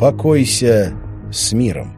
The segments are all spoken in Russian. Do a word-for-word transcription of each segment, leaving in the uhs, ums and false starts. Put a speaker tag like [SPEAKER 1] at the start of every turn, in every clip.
[SPEAKER 1] Покойся с миром.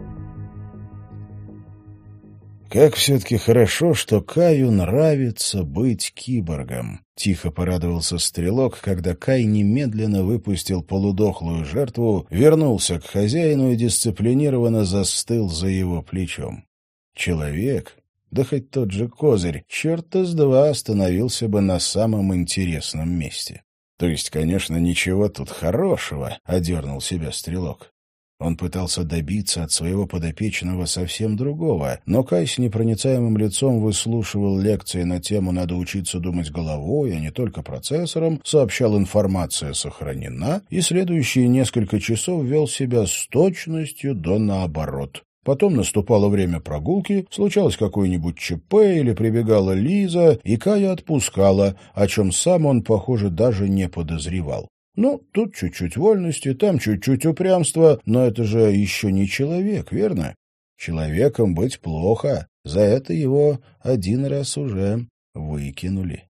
[SPEAKER 1] «Как все-таки хорошо, что Каю нравится быть киборгом», — тихо порадовался Стрелок, когда Кай немедленно выпустил полудохлую жертву, вернулся к хозяину и дисциплинированно застыл за его плечом. Человек, да хоть тот же Козырь, черта с два остановился бы на самом интересном месте. То есть, конечно, ничего тут хорошего, — одернул себя Стрелок. Он пытался добиться от своего подопечного совсем другого, но Кай с непроницаемым лицом выслушивал лекции на тему «надо учиться думать головой, а не только процессором», сообщал «информация сохранена» и следующие несколько часов вел себя с точностью до наоборот. Потом наступало время прогулки, случалось какое-нибудь ЧП или прибегала Лиза, и Кая отпускала, о чем сам он, похоже, даже не подозревал. Ну, тут чуть-чуть вольности, там чуть-чуть упрямства, но это же еще не человек, верно? Человеком быть плохо, за это его один раз уже выкинули.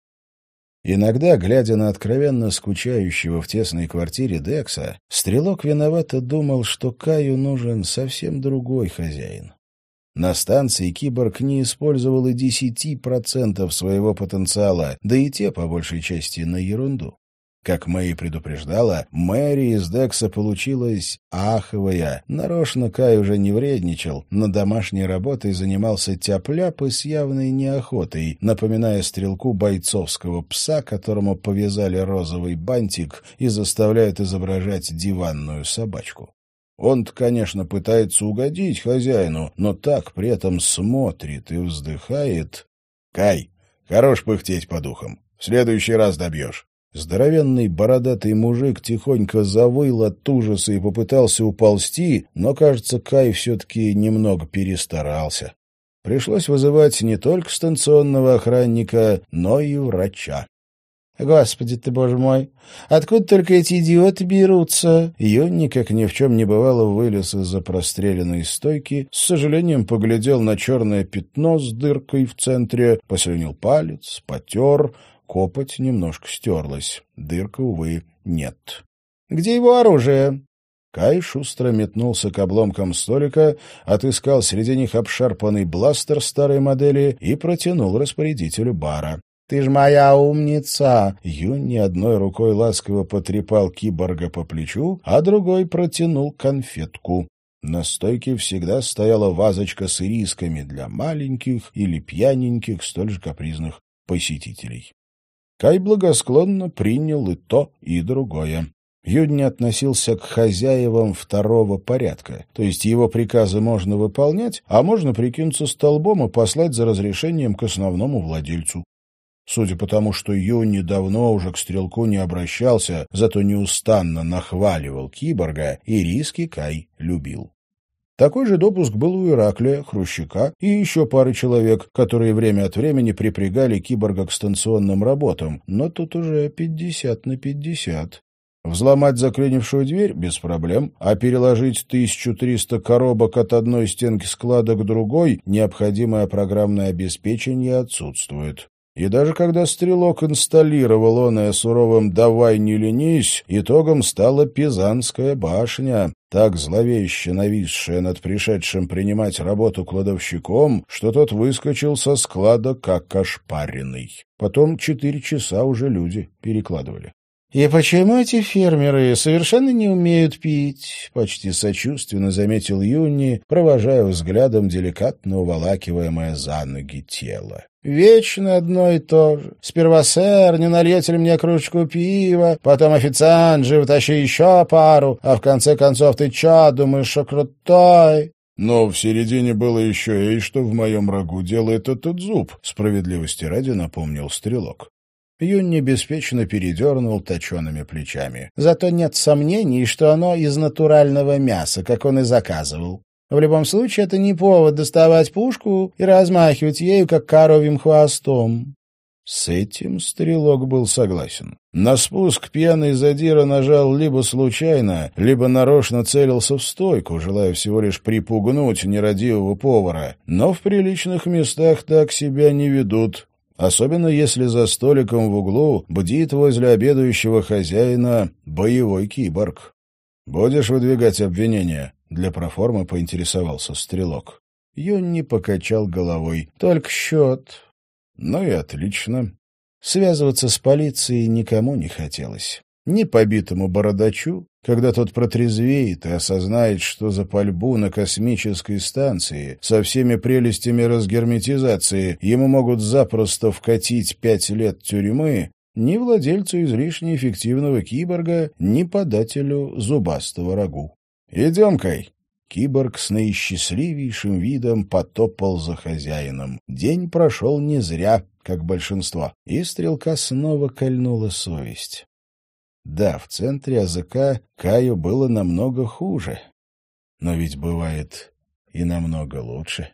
[SPEAKER 1] Иногда, глядя на откровенно скучающего в тесной квартире Декса, Стрелок виновато думал, что Каю нужен совсем другой хозяин. На станции киборг не использовал и десяти процентов своего потенциала, да и те, по большей части, на ерунду. Как Мэй предупреждала, Мэри из Декса получилась аховая. Нарочно Кай уже не вредничал, но домашней работой занимался тяп-ляп и с явной неохотой, напоминая Стрелку бойцовского пса, которому повязали розовый бантик и заставляют изображать диванную собачку. Он-то, конечно, пытается угодить хозяину, но так при этом смотрит и вздыхает. — Кай, хорош пыхтеть по духам. В следующий раз добьешь. Здоровенный бородатый мужик тихонько завыл от ужаса и попытался уползти, но, кажется, Кай все-таки немного перестарался. Пришлось вызывать не только станционного охранника, но и врача. «Господи ты, боже мой! Откуда только эти идиоты берутся?» Юнни, как ни в чем не бывало, вылез из-за простреленной стойки, с сожалением поглядел на черное пятно с дыркой в центре, послюнил палец, потер. Копоть немножко стерлась. Дырка, увы, нет. «Где его оружие?» Кай шустро метнулся к обломкам столика, отыскал среди них обшарпанный бластер старой модели и протянул распорядителю бара. «Ты ж моя умница!» Юнни одной рукой ласково потрепал киборга по плечу, а другой протянул конфетку. На стойке всегда стояла вазочка с ирисками для маленьких или пьяненьких, столь же капризных посетителей. Кай благосклонно принял и то, и другое. Юнни относился к хозяевам второго порядка, то есть его приказы можно выполнять, а можно прикинуться столбом и послать за разрешением к основному владельцу. Судя по тому, что Юнни давно уже к Стрелку не обращался, зато неустанно нахваливал киборга, и риски Кай любил. Такой же допуск был у Ираклия, Хрущака и еще пары человек, которые время от времени припрягали киборга к станционным работам, но тут уже пятьдесят на пятьдесят. Взломать заклинившую дверь — без проблем, а переложить тысячу триста коробок от одной стенки склада к другой необходимое программное обеспечение отсутствует. И даже когда Стрелок инсталлировал оное суровым «давай не ленись», итогом стала Пизанская башня, так зловеще нависшая над пришедшим принимать работу кладовщиком, что тот выскочил со склада как ошпаренный. Потом четыре часа уже люди перекладывали. «И почему эти фермеры совершенно не умеют пить?» — почти сочувственно заметил Юнни, провожая взглядом деликатно уволакиваемое за ноги тело. «Вечно одно и то же. Сперва, сэр, не нальете ли мне кружку пива, потом официант же, вытащи еще пару, а в конце концов ты че, думаешь, что крутой?» «Но в середине было еще и что в моем рагу делает этот зуб», — справедливости ради напомнил Стрелок. Юнни беспечно передернул точеными плечами. «Зато нет сомнений, что оно из натурального мяса, как он и заказывал. В любом случае, это не повод доставать пушку и размахивать ею, как коровьим хвостом». С этим Стрелок был согласен. На спуск пьяный задира нажал либо случайно, либо нарочно целился в стойку, желая всего лишь припугнуть нерадивого повара. Но в приличных местах так себя не ведут. Особенно если за столиком в углу бдит возле обедающего хозяина боевой киборг. «Будешь выдвигать обвинения?» — для проформы поинтересовался Стрелок. Юнни покачал головой. «Только счет». «Ну и отлично». Связываться с полицией никому не хотелось. Ни побитому бородачу, когда тот протрезвеет и осознает, что за пальбу на космической станции со всеми прелестями разгерметизации ему могут запросто вкатить пять лет тюрьмы, ни владельцу излишне эффективного киборга, ни подателю зубастого рагу. «Идем, Кай». Киборг с наисчастливейшим видом потопал за хозяином. День прошел не зря, как большинство, и Стрелка снова кольнула совесть. Да, в центре АЗК Каю было намного хуже, но ведь бывает и намного лучше.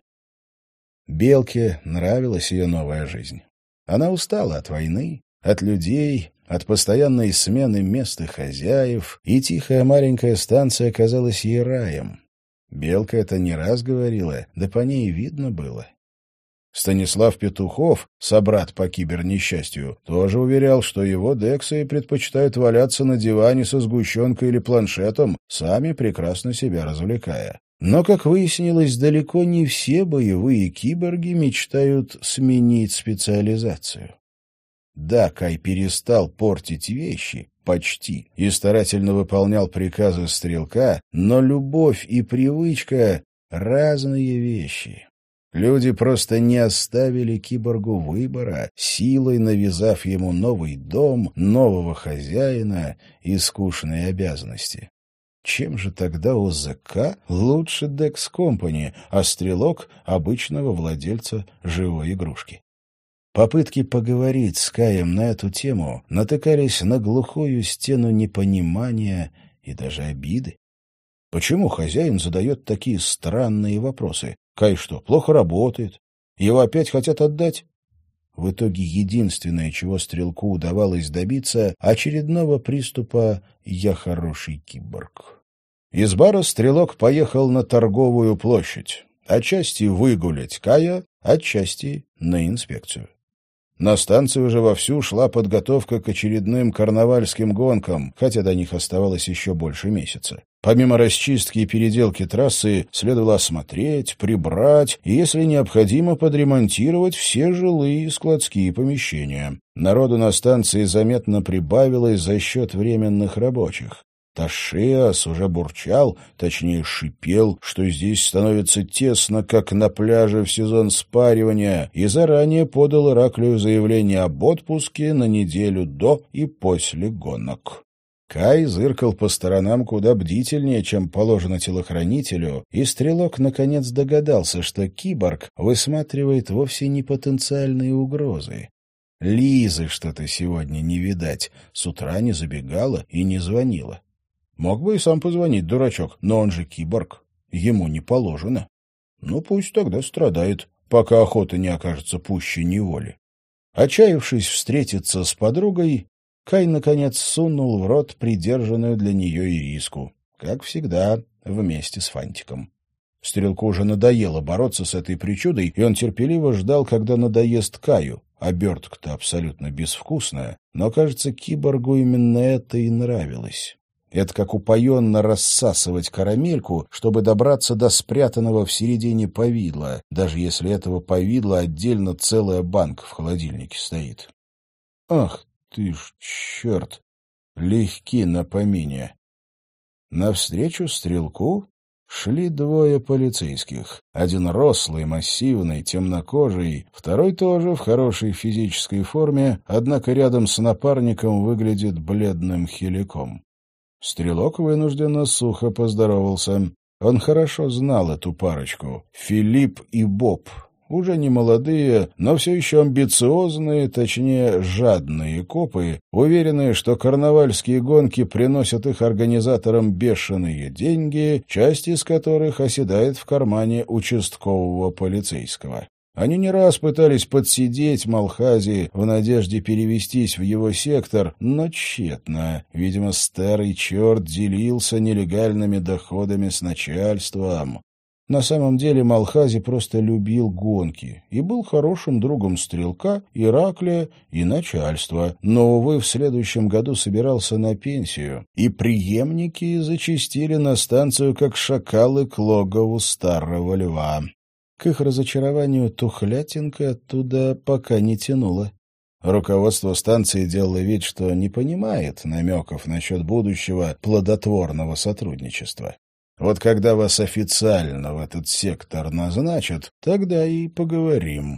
[SPEAKER 1] Белке нравилась ее новая жизнь. Она устала от войны, от людей, от постоянной смены мест и хозяев, и тихая маленькая станция казалась ей раем. Белка это не раз говорила, да по ней видно было. Станислав Петухов, собрат по кибернесчастью, тоже уверял, что его дексы предпочитают валяться на диване со сгущенкой или планшетом, сами прекрасно себя развлекая. Но, как выяснилось, далеко не все боевые киборги мечтают сменить специализацию. Да, Кай перестал портить вещи, почти, и старательно выполнял приказы Стрелка, но любовь и привычка — разные вещи. Люди просто не оставили киборгу выбора, силой навязав ему новый дом, нового хозяина и скучные обязанности. Чем же тогда ОЗК лучше Dex Company, а Стрелок — обычного владельца живой игрушки? Попытки поговорить с Каем на эту тему натыкались на глухую стену непонимания и даже обиды. Почему хозяин задает такие странные вопросы? Кай что, плохо работает? Его опять хотят отдать? В итоге единственное, чего Стрелку удавалось добиться — очередного приступа «я хороший киборг». Из бара Стрелок поехал на Торговую площадь. Отчасти выгулять Кая, отчасти на инспекцию. На станции уже вовсю шла подготовка к очередным карнавальским гонкам, хотя до них оставалось еще больше месяца. Помимо расчистки и переделки трассы, следовало осмотреть, прибрать и, если необходимо, подремонтировать все жилые и складские помещения. Народу на станции заметно прибавилось за счет временных рабочих. Ташиас уже бурчал, точнее шипел, что здесь становится тесно, как на пляже в сезон спаривания, и заранее подал Ираклию заявление об отпуске на неделю до и после гонок. Кай зыркал по сторонам куда бдительнее, чем положено телохранителю, и Стрелок наконец догадался, что киборг высматривает вовсе не потенциальные угрозы. Лизы что-то сегодня не видать, с утра не забегала и не звонила. Мог бы и сам позвонить, дурачок, но он же киборг, ему не положено. Ну, пусть тогда страдает, пока охота не окажется пуще неволи. Отчаявшись встретиться с подругой, Кай, наконец, сунул в рот придержанную для нее ириску, как всегда, вместе с фантиком. Стрелку уже надоело бороться с этой причудой, и он терпеливо ждал, когда надоест Каю. Обертка-то абсолютно безвкусная, но, кажется, киборгу именно это и нравилось. Это как упоенно рассасывать карамельку, чтобы добраться до спрятанного в середине повидла, даже если этого повидла отдельно целая банка в холодильнике стоит. Ах ты ж черт! Легки на помине. Навстречу Стрелку шли двое полицейских. Один рослый, массивный, темнокожий, второй тоже в хорошей физической форме, однако рядом с напарником выглядит бледным хиляком. Стрелок вынужденно сухо поздоровался. Он хорошо знал эту парочку — Филипп и Боб. Уже не молодые, но все еще амбициозные, точнее, жадные копы, уверенные, что карнавальские гонки приносят их организаторам бешеные деньги, часть из которых оседает в кармане участкового полицейского. Они не раз пытались подсидеть Малхази в надежде перевестись в его сектор, но тщетно. Видимо, старый черт делился нелегальными доходами с начальством. На самом деле Малхази просто любил гонки и был хорошим другом Стрелка, Ираклия и начальства, но, увы, в следующем году собирался на пенсию, и преемники зачастили на станцию, как шакалы к логову старого льва. К их разочарованию тухлятинка оттуда пока не тянула. Руководство станции делало вид, что не понимает намеков насчет будущего плодотворного сотрудничества. Вот когда вас официально в этот сектор назначат, тогда и поговорим.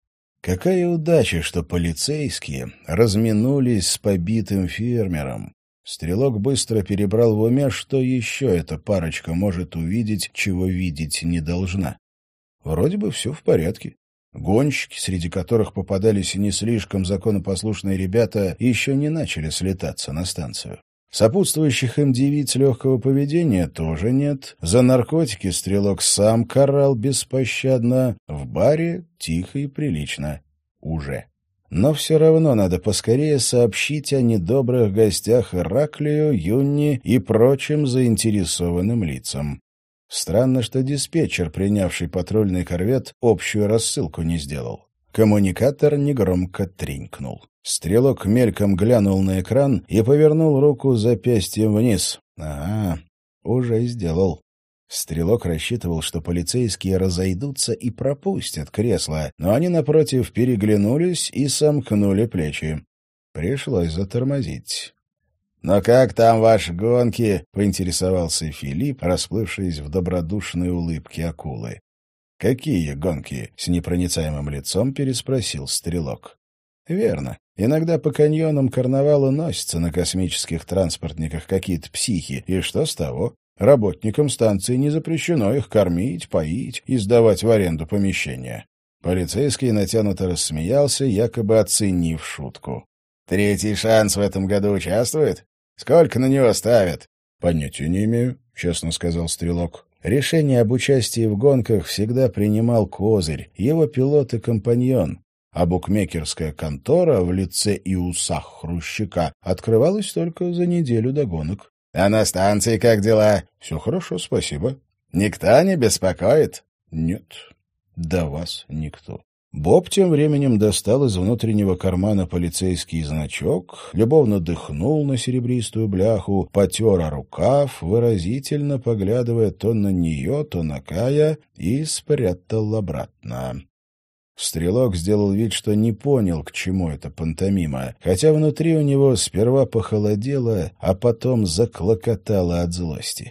[SPEAKER 1] Какая удача, что полицейские разминулись с побитым фермером. Стрелок быстро перебрал в уме, что еще эта парочка может увидеть, чего видеть не должна. Вроде бы все в порядке. Гонщики, среди которых попадались не слишком законопослушные ребята, еще не начали слетаться на станцию. Сопутствующих им девиц легкого поведения тоже нет. За наркотики Стрелок сам карал беспощадно. В баре тихо и прилично. Уже. Но все равно надо поскорее сообщить о недобрых гостях Ираклию, Юнни и прочим заинтересованным лицам. Странно, что диспетчер, принявший патрульный корвет, общую рассылку не сделал. Коммуникатор негромко тренькнул. Стрелок мельком глянул на экран и повернул руку запястьем вниз. Ага, уже сделал. Стрелок рассчитывал, что полицейские разойдутся и пропустят кресло, но они, напротив, переглянулись и сомкнули плечи. Пришлось затормозить. «Но как там ваши гонки?» — поинтересовался Филипп, расплывшись в добродушной улыбке акулы. «Какие гонки?» — с непроницаемым лицом переспросил Стрелок. «Верно. Иногда по каньонам карнавала носятся на космических транспортниках какие-то психи. И что с того? Работникам станции не запрещено их кормить, поить и сдавать в аренду помещения». Полицейский натянуто рассмеялся, якобы оценив шутку. «Третий шанс в этом году участвует? Сколько на него ставят?» «Понятия не имею», — честно сказал Стрелок. Решение об участии в гонках всегда принимал Козырь, его пилот и компаньон, а букмекерская контора в лице и усах Хрущака открывалась только за неделю до гонок. «А на станции как дела?» «Все хорошо, спасибо». «Никто не беспокоит?» «Нет, до вас никто». Боб тем временем достал из внутреннего кармана полицейский значок, любовно дыхнул на серебристую бляху, потер о рукав, выразительно поглядывая то на нее, то на Кая, и спрятал обратно. Стрелок сделал вид, что не понял, к чему эта пантомима, хотя внутри у него сперва похолодело, а потом заклокотало от злости.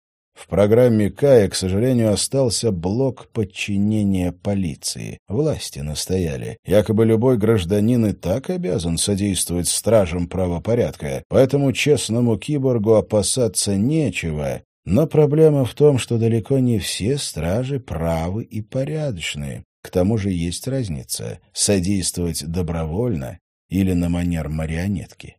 [SPEAKER 1] В программе Кая, к сожалению, остался блок подчинения полиции. Власти настояли. Якобы любой гражданин и так обязан содействовать стражам правопорядка, поэтому честному киборгу опасаться нечего. Но проблема в том, что далеко не все стражи правы и порядочные. К тому же есть разница — содействовать добровольно или на манер марионетки.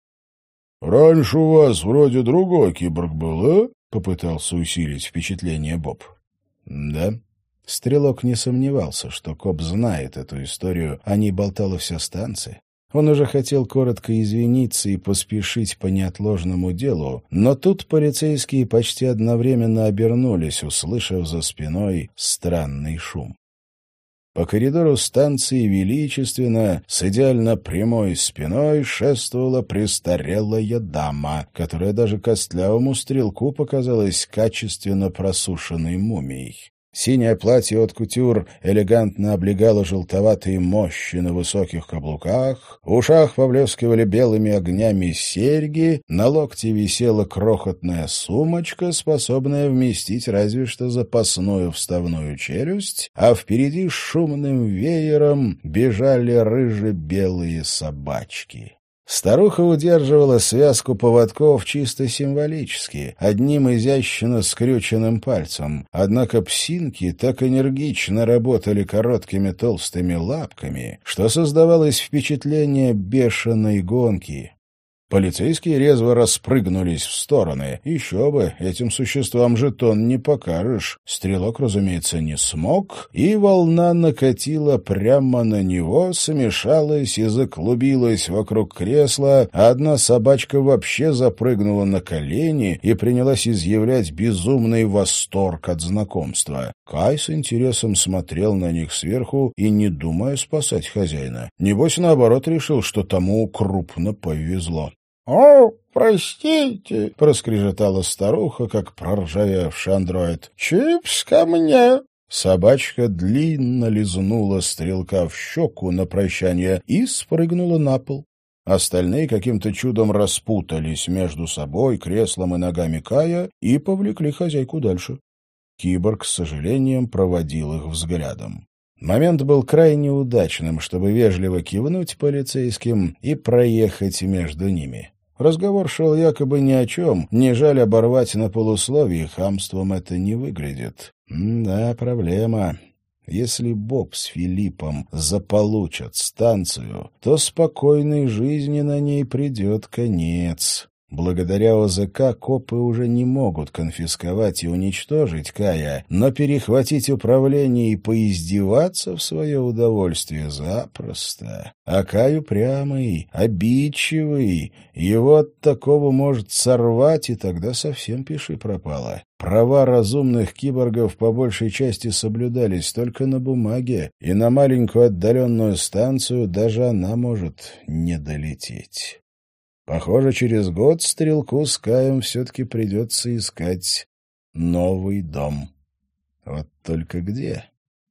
[SPEAKER 1] «Раньше у вас вроде другой киборг был, а?» — попытался усилить впечатление Боб. «Да». Стрелок не сомневался, что коп знает эту историю, о ней болтала вся станция. Он уже хотел коротко извиниться и поспешить по неотложному делу, но тут полицейские почти одновременно обернулись, услышав за спиной странный шум. По коридору станции величественно, с идеально прямой спиной, шествовала престарелая дама, которая даже костлявому Стрелку показалась качественно просушенной мумией. Синее платье от кутюр элегантно облегало желтоватые мощи на высоких каблуках, в ушах поблескивали белыми огнями серьги, на локте висела крохотная сумочка, способная вместить разве что запасную вставную челюсть, а впереди шумным веером бежали рыже-белые собачки. Старуха удерживала связку поводков чисто символически, одним изящно скрюченным пальцем, однако псинки так энергично работали короткими толстыми лапками, что создавалось впечатление бешеной гонки. Полицейские резво распрыгнулись в стороны. Еще бы, этим существам жетон не покажешь. Стрелок, разумеется, не смог, и волна накатила прямо на него, смешалась и заклубилась вокруг кресла, а одна собачка вообще запрыгнула на колени и принялась изъявлять безумный восторг от знакомства. Кай с интересом смотрел на них сверху и не думая спасать хозяина. Небось, наоборот, решил, что тому крупно повезло. — О, простите, — проскрежетала старуха, как проржавевший андроид. — Чипс ко мне. Собачка длинно лизнула стрелка в щеку на прощание и спрыгнула на пол. Остальные каким-то чудом распутались между собой, креслом и ногами Кая и повлекли хозяйку дальше. Киборг с сожалением проводил их взглядом. Момент был крайне удачным, чтобы вежливо кивнуть полицейским и проехать между ними. Разговор шел якобы ни о чем, не жаль оборвать на полусловии, хамством это не выглядит. Да, проблема. Если Боб с Филиппом заполучат станцию, то спокойной жизни на ней придет конец. Благодаря ОЗК копы уже не могут конфисковать и уничтожить Кая, но перехватить управление и поиздеваться в свое удовольствие запросто. А Кай упрямый, обидчивый, его от такого может сорвать, и тогда совсем пиши пропало. Права разумных киборгов по большей части соблюдались только на бумаге, и на маленькую отдаленную станцию даже она может не долететь. Похоже, через год стрелку с Каем все-таки придется искать новый дом. Вот только где?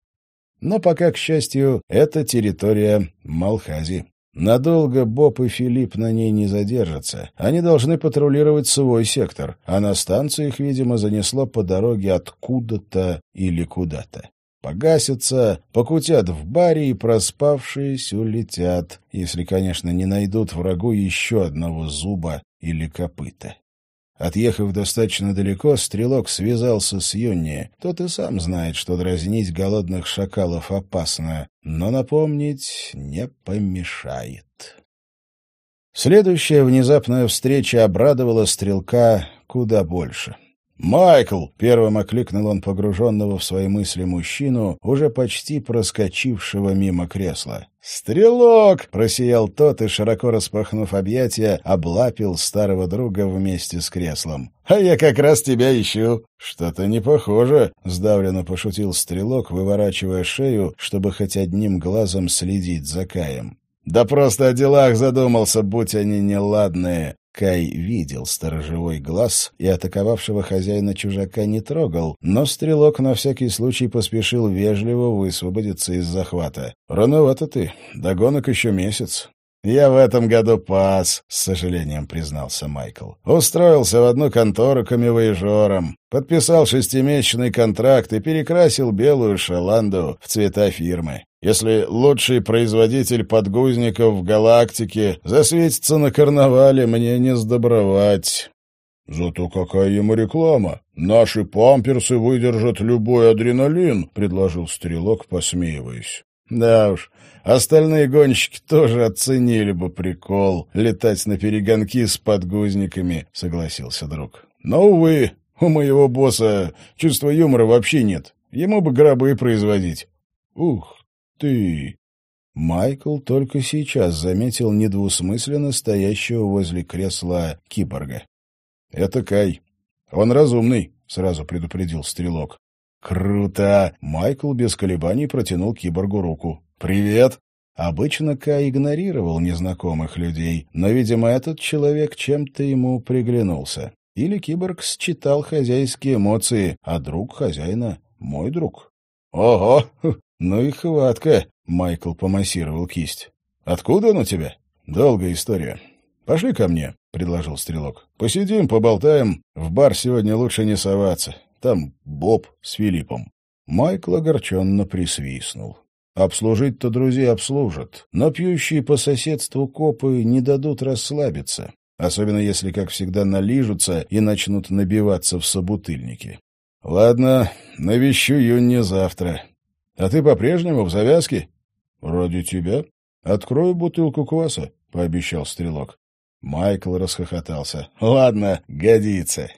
[SPEAKER 1] Но пока, к счастью, это территория Малхази. Надолго Боб и Филипп на ней не задержатся. Они должны патрулировать свой сектор, а на станцию их, видимо, занесло по дороге откуда-то или куда-то. Погасятся, покутят в баре и, проспавшись, улетят, если, конечно, не найдут врагу еще одного зуба или копыта. Отъехав достаточно далеко, стрелок связался с Юнни. Тот и сам знает, что дразнить голодных шакалов опасно, но напомнить не помешает. Следующая внезапная встреча обрадовала стрелка куда больше. «Майкл!» — первым окликнул он погруженного в свои мысли мужчину, уже почти проскочившего мимо кресла. «Стрелок!» — просиял тот и, широко распахнув объятия, облапил старого друга вместе с креслом. «А я как раз тебя ищу!» «Что-то не похоже!» — сдавленно пошутил стрелок, выворачивая шею, чтобы хоть одним глазом следить за Каем. «Да просто о делах задумался, будь они неладные!» Кай видел сторожевой глаз и атаковавшего хозяина чужака не трогал, но стрелок на всякий случай поспешил вежливо высвободиться из захвата. «Рановато ты. До гонок еще месяц». «Я в этом году пас», — с сожалением признался Майкл. «Устроился в одну контору камевояжером, подписал шестимесячный контракт и перекрасил белую шаланду в цвета фирмы. Если лучший производитель подгузников в галактике засветится на карнавале, мне не сдобровать». «Зато какая ему реклама! Наши памперсы выдержат любой адреналин», — предложил стрелок, посмеиваясь. «Да уж, остальные гонщики тоже оценили бы прикол летать на перегонки с подгузниками», — согласился друг. «Но, увы, у моего босса чувства юмора вообще нет. Ему бы гробы производить». «Ух ты!» Майкл только сейчас заметил недвусмысленно стоящего возле кресла киборга. «Это Кай. Он разумный», — сразу предупредил стрелок. «Круто!» — Майкл без колебаний протянул киборгу руку. «Привет!» Обычно Кай игнорировал незнакомых людей, но, видимо, этот человек чем-то ему приглянулся. Или киборг считал хозяйские эмоции, а друг хозяина — мой друг. «Ого! Ну и хватка!» — Майкл помассировал кисть. «Откуда он у тебя?» «Долгая история. Пошли ко мне», — предложил стрелок. «Посидим, поболтаем. В бар сегодня лучше не соваться. Там Боб с Филиппом». Майкл огорченно присвистнул. Обслужить-то друзей обслужат, но пьющие по соседству копы не дадут расслабиться, особенно если, как всегда, налижутся и начнут набиваться в собутыльники. «Ладно, навещу Юнни завтра. А ты по-прежнему в завязке?» «Ради тебя. Открою бутылку кваса», — пообещал стрелок. Майкл расхохотался. «Ладно, годится».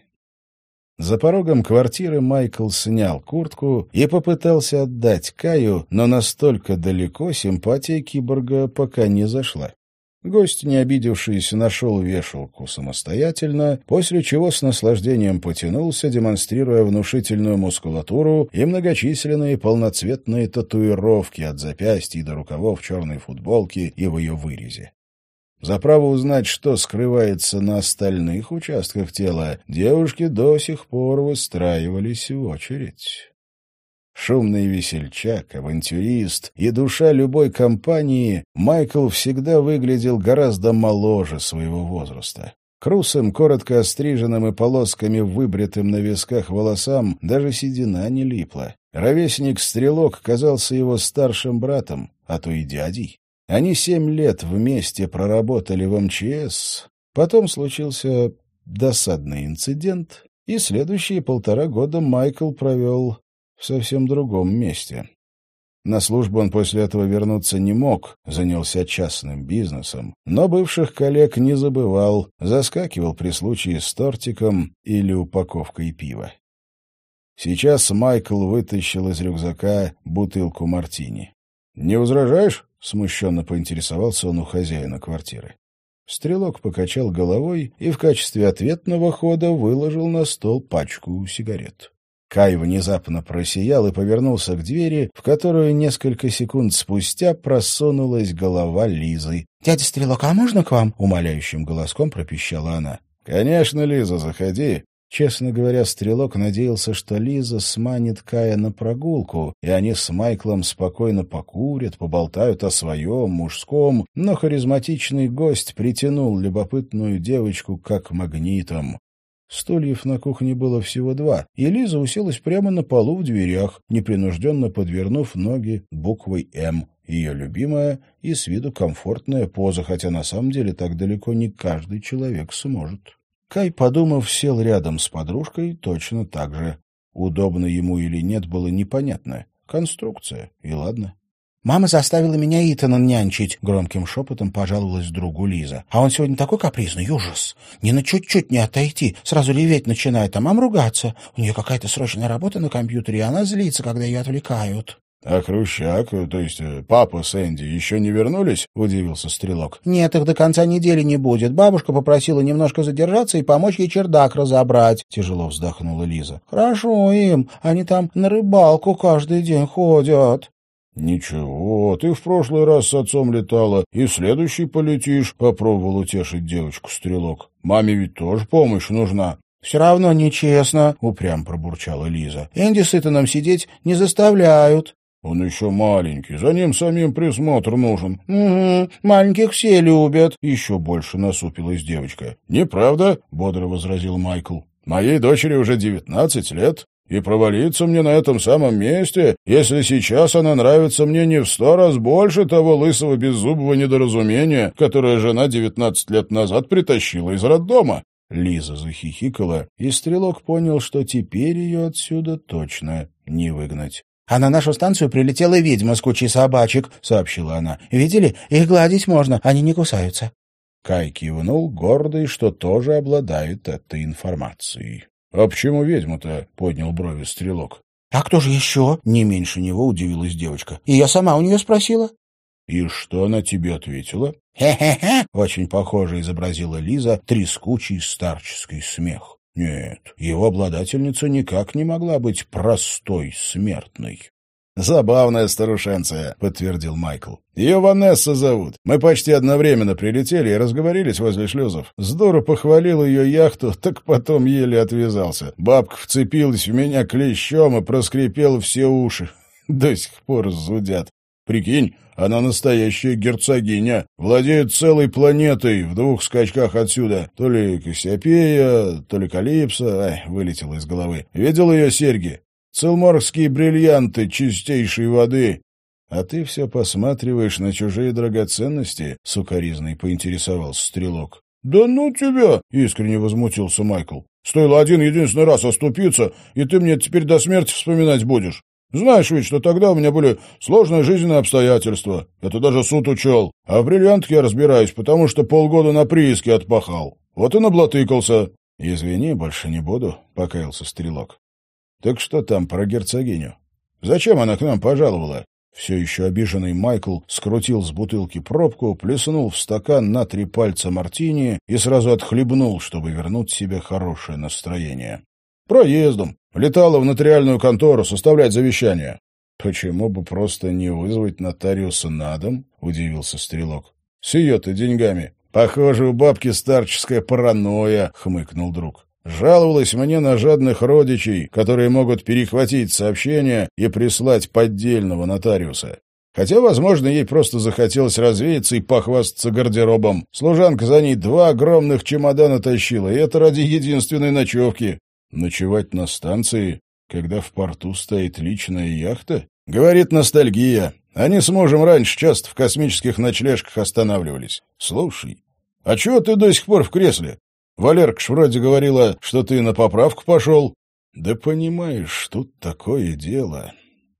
[SPEAKER 1] За порогом квартиры Майкл снял куртку и попытался отдать Каю, но настолько далеко симпатия киборга пока не зашла. Гость, не обидевшись, нашел вешалку самостоятельно, после чего с наслаждением потянулся, демонстрируя внушительную мускулатуру и многочисленные полноцветные татуировки от запястья до рукавов черной футболки и в ее вырезе. За право узнать, что скрывается на остальных участках тела, девушки до сих пор выстраивались в очередь. Шумный весельчак, авантюрист и душа любой компании, Майкл всегда выглядел гораздо моложе своего возраста. К русым, коротко остриженным и полосками выбритым на висках волосам даже седина не липла. Ровесник-стрелок казался его старшим братом, а то и дядей. Они семь лет вместе проработали в эм че эс. Потом случился досадный инцидент, и следующие полтора года Майкл провел в совсем другом месте. На службу он после этого вернуться не мог, занялся частным бизнесом, но бывших коллег не забывал, заскакивал при случае с тортиком или упаковкой пива. Сейчас Майкл вытащил из рюкзака бутылку мартини. «Не возражаешь?» — смущенно поинтересовался он у хозяина квартиры. Стрелок покачал головой и в качестве ответного хода выложил на стол пачку сигарет. Кай внезапно просиял и повернулся к двери, в которую несколько секунд спустя просунулась голова Лизы. — Дядя Стрелок, а можно к вам? — умоляющим голоском пропищала она. — Конечно, Лиза, заходи. Честно говоря, Стрелок надеялся, что Лиза сманит Кая на прогулку, и они с Майклом спокойно покурят, поболтают о своем, мужском, но харизматичный гость притянул любопытную девочку как магнитом. Стульев на кухне было всего два, и Лиза уселась прямо на полу в дверях, непринужденно подвернув ноги буквой «М». Ее любимая и с виду комфортная поза, хотя на самом деле так далеко не каждый человек сможет. Кай, подумав, сел рядом с подружкой точно так же. Удобно ему или нет, было непонятно. Конструкция, и ладно. «Мама заставила меня Итана нянчить», — громким шепотом пожаловалась другу Лиза. «А он сегодня такой капризный, ужас! Ни на чуть-чуть не отойти, сразу реветь начинает, а мам ругаться. У нее какая-то срочная работа на компьютере, и она злится, когда ее отвлекают». «А Хрущак, то есть папа с Энди, еще не вернулись?» — удивился Стрелок. «Нет, их до конца недели не будет. Бабушка попросила немножко задержаться и помочь ей чердак разобрать», — тяжело вздохнула Лиза. «Хорошо им, они там на рыбалку каждый день ходят». «Ничего, ты в прошлый раз с отцом летала, и в следующий полетишь», — попробовал утешить девочку Стрелок. «Маме ведь тоже помощь нужна». «Все равно нечестно», — упрям пробурчала Лиза. «Энди с Итаном сидеть не заставляют». «Он еще маленький, за ним самим присмотр нужен». «Угу, маленьких все любят», — еще больше насупилась девочка. «Неправда», — бодро возразил Майкл. «Моей дочери уже девятнадцать лет, и провалиться мне на этом самом месте, если сейчас она нравится мне не в сто раз больше того лысого беззубого недоразумения, которое жена девятнадцать лет назад притащила из роддома». Лиза захихикала, и Стрелок понял, что теперь ее отсюда точно не выгнать. «А на нашу станцию прилетела ведьма с кучей собачек», — сообщила она. «Видели? Их гладить можно, они не кусаются». Кай кивнул, гордый, что тоже обладает этой информацией. «А почему ведьма-то?» — поднял брови Стрелок. «А кто же еще?» — не меньше него удивилась девочка. «И я сама у нее спросила». «И что она тебе ответила?» «Хе-хе-хе!» — очень похоже изобразила Лиза трескучий старческий смех. Нет, его обладательница никак не могла быть простой смертной. «Забавная старушенция», — подтвердил Майкл. «Ее Ванесса зовут. Мы почти одновременно прилетели и разговорились возле шлюзов. Здорово похвалил ее яхту, так потом еле отвязался. Бабка вцепилась в меня клещом и проскрипела все уши. До сих пор зудят. Прикинь, она настоящая герцогиня, владеет целой планетой в двух скачках отсюда. То ли Кассиопея, то ли Калипсо, ай, вылетело из головы. Видел ее серьги? Целморские бриллианты чистейшей воды. А ты все посматриваешь на чужие драгоценности?» — сукоризной поинтересовался Стрелок. «Да ну тебя!» — искренне возмутился Майкл. «Стоило один-единственный раз оступиться, и ты мне теперь до смерти вспоминать будешь. Знаешь ведь, что тогда у меня были сложные жизненные обстоятельства. Это даже суд учел. А в бриллиантах я разбираюсь, потому что полгода на прииске отпахал. Вот и наблатыкался». «Извини, больше не буду», — покаялся Стрелок. «Так что там про герцогиню? Зачем она к нам пожаловала?» Все еще обиженный Майкл скрутил с бутылки пробку, плеснул в стакан на три пальца мартини и сразу отхлебнул, чтобы вернуть себе хорошее настроение. «Проездом. Летала в нотариальную контору составлять завещание». «Почему бы просто не вызвать нотариуса на дом?» — удивился Стрелок. «С ее-то деньгами. Похоже, у бабки старческая паранойя», — хмыкнул друг. «Жаловалась мне на жадных родичей, которые могут перехватить сообщение и прислать поддельного нотариуса. Хотя, возможно, ей просто захотелось развеяться и похвастаться гардеробом. Служанка за ней два огромных чемодана тащила, и это ради единственной ночевки. Ночевать на станции, когда в порту стоит личная яхта? Говорит, ностальгия. Они с мужем раньше часто в космических ночлежках останавливались. Слушай, а чего ты до сих пор в кресле? Валерка ж вроде говорила, что ты на поправку пошел». «Да понимаешь, тут такое дело».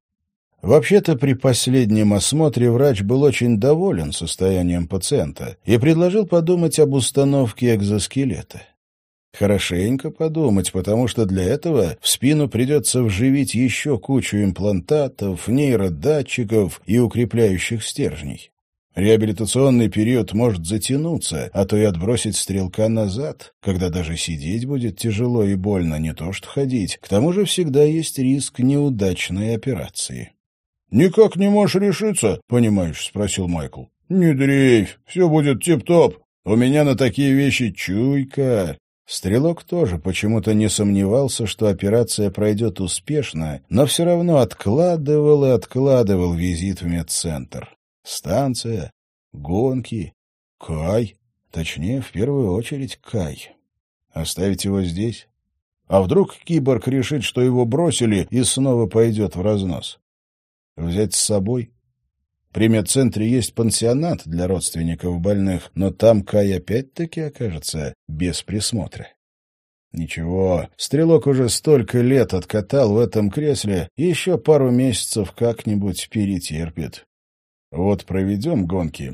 [SPEAKER 1] Вообще-то при последнем осмотре врач был очень доволен состоянием пациента и предложил подумать об установке экзоскелета. Хорошенько подумать, потому что для этого в спину придется вживить еще кучу имплантатов, нейродатчиков и укрепляющих стержней. Реабилитационный период может затянуться, а то и отбросить стрелка назад, когда даже сидеть будет тяжело и больно, не то что ходить. К тому же всегда есть риск неудачной операции. «Никак не можешь решиться, понимаешь?» — спросил Майкл. «Не дрейфь, все будет тип-топ. У меня на такие вещи чуйка». Стрелок тоже почему-то не сомневался, что операция пройдет успешно, но все равно откладывал и откладывал визит в медцентр. Станция, гонки, Кай, точнее, в первую очередь Кай. Оставить его здесь? А вдруг киборг решит, что его бросили, и снова пойдет в разнос? Взять с собой? При медцентре есть пансионат для родственников больных, но там Кай опять-таки окажется без присмотра. Ничего, Стрелок уже столько лет откатал в этом кресле, еще пару месяцев как-нибудь перетерпит. «Вот проведем гонки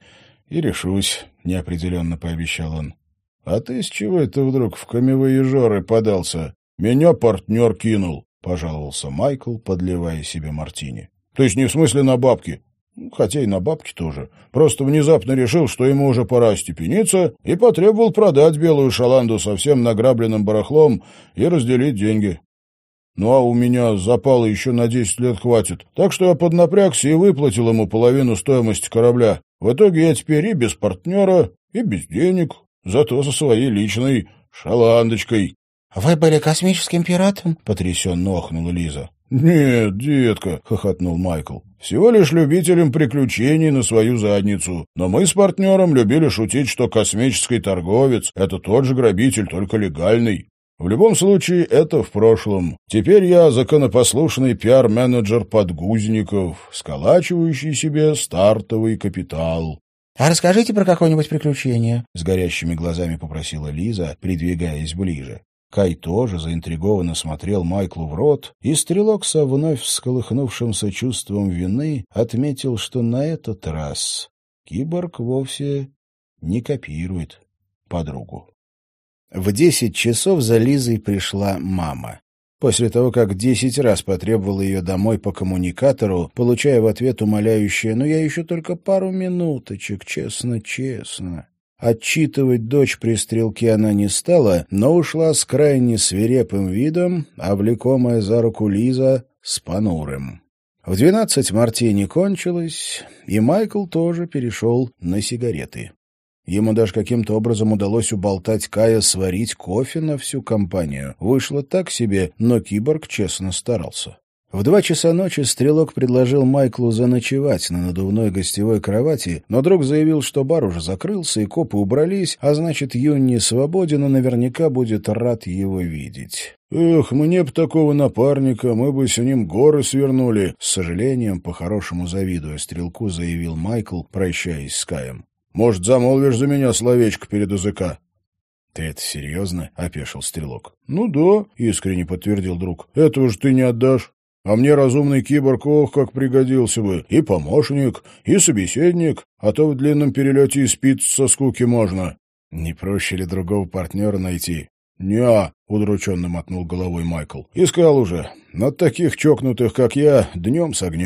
[SPEAKER 1] и решусь», — неопределенно пообещал он. «А ты с чего это вдруг в камевояжеры подался? Меня партнер кинул», — пожаловался Майкл, подливая себе мартини. «То есть не в смысле на бабки? Хотя и на бабки тоже. Просто внезапно решил, что ему уже пора остепениться, и потребовал продать белую шаланду со всем награбленным барахлом и разделить деньги. Ну, а у меня запала еще на десять лет хватит, так что я поднапрягся и выплатил ему половину стоимости корабля. В итоге я теперь и без партнера, и без денег, зато со своей личной шаландочкой». «Вы были космическим пиратом?» — потрясенно охнула Лиза. «Нет, детка», — хохотнул Майкл, — «всего лишь любителем приключений на свою задницу. Но мы с партнером любили шутить, что космический торговец — это тот же грабитель, только легальный. В любом случае, это в прошлом. Теперь я законопослушный пиар-менеджер подгузников, сколачивающий себе стартовый капитал». «А расскажите про какое-нибудь приключение», — с горящими глазами попросила Лиза, придвигаясь ближе. Кай тоже заинтригованно смотрел Майклу в рот, и Стрелок со вновь всколыхнувшимся чувством вины отметил, что на этот раз киборг вовсе не копирует подругу. В десять часов за Лизой пришла мама. После того, как десять раз потребовала ее домой по коммуникатору, получая в ответ умоляющее «ну я еще только пару минуточек, честно-честно». Отчитывать дочь при Стрелке она не стала, но ушла с крайне свирепым видом, а влекомая за руку Лиза с понурым. В двенадцать мартини кончилось, и Майкл тоже перешел на сигареты. Ему даже каким-то образом удалось уболтать Кая сварить кофе на всю компанию. Вышло так себе, но киборг честно старался. В два часа ночи Стрелок предложил Майклу заночевать на надувной гостевой кровати, но друг заявил, что бар уже закрылся и копы убрались, а значит, Юнни свободен и наверняка будет рад его видеть. «Эх, мне б такого напарника, мы бы с ним горы свернули», — с сожалением, по-хорошему завидуя Стрелку, заявил Майкл, прощаясь с Каем. «Может, замолвишь за меня словечко перед языка?» «Ты это серьезно?» — опешил Стрелок. «Ну да», — искренне подтвердил друг. «Этого же ты не отдашь. А мне разумный киборг, ох, как пригодился бы. И помощник, и собеседник, а то в длинном перелете и спиться со скуки можно». «Не проще ли другого партнера найти?» «Не-а», — удрученно мотнул головой Майкл. «Искал уже. От таких чокнутых, как я, днем с огнем.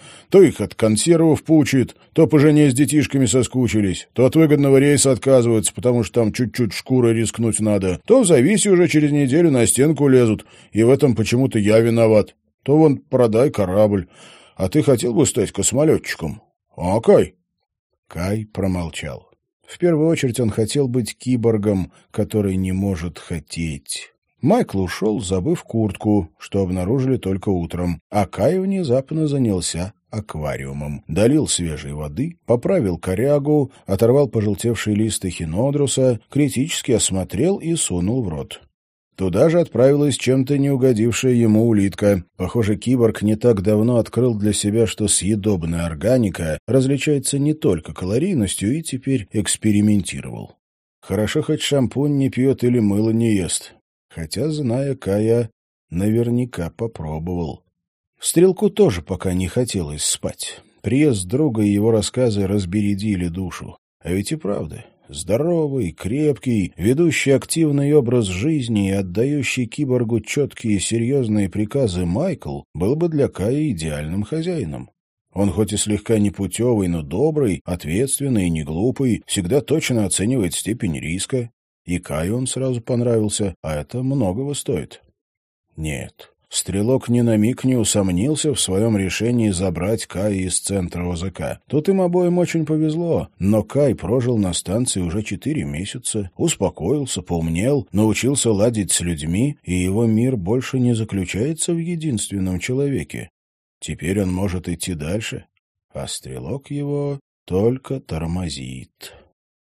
[SPEAKER 1] То их от консервов пучит, то по жене с детишками соскучились, то от выгодного рейса отказываются, потому что там чуть-чуть шкурой рискнуть надо, то в зависе уже через неделю на стенку лезут, и в этом почему-то я виноват. То вон продай корабль. А ты хотел бы стать космолетчиком? А, Кай?» Кай промолчал. В первую очередь он хотел быть киборгом, который не может хотеть. Майкл ушел, забыв куртку, что обнаружили только утром, а Кай внезапно занялся аквариумом. Долил свежей воды, поправил корягу, оторвал пожелтевший лист эхинодруса, критически осмотрел и сунул в рот. Туда же отправилась чем-то не угодившая ему улитка. Похоже, киборг не так давно открыл для себя, что съедобная органика различается не только калорийностью, и теперь экспериментировал. Хорошо, хоть шампунь не пьет или мыло не ест. Хотя, зная Кая, наверняка попробовал. Стрелку тоже пока не хотелось спать. Приезд друга и его рассказы разбередили душу. А ведь и правда... Здоровый, крепкий, ведущий активный образ жизни и отдающий киборгу четкие и серьезные приказы Майкл был бы для Кая идеальным хозяином. Он хоть и слегка непутевый, но добрый, ответственный и неглупый, всегда точно оценивает степень риска. И Каю он сразу понравился, а это многого стоит. Нет. Стрелок ни на миг не усомнился в своем решении забрать Кая из центра ОЗК. Тут им обоим очень повезло, но Кай прожил на станции уже четыре месяца, успокоился, поумнел, научился ладить с людьми, и его мир больше не заключается в единственном человеке. Теперь он может идти дальше, а Стрелок его только тормозит.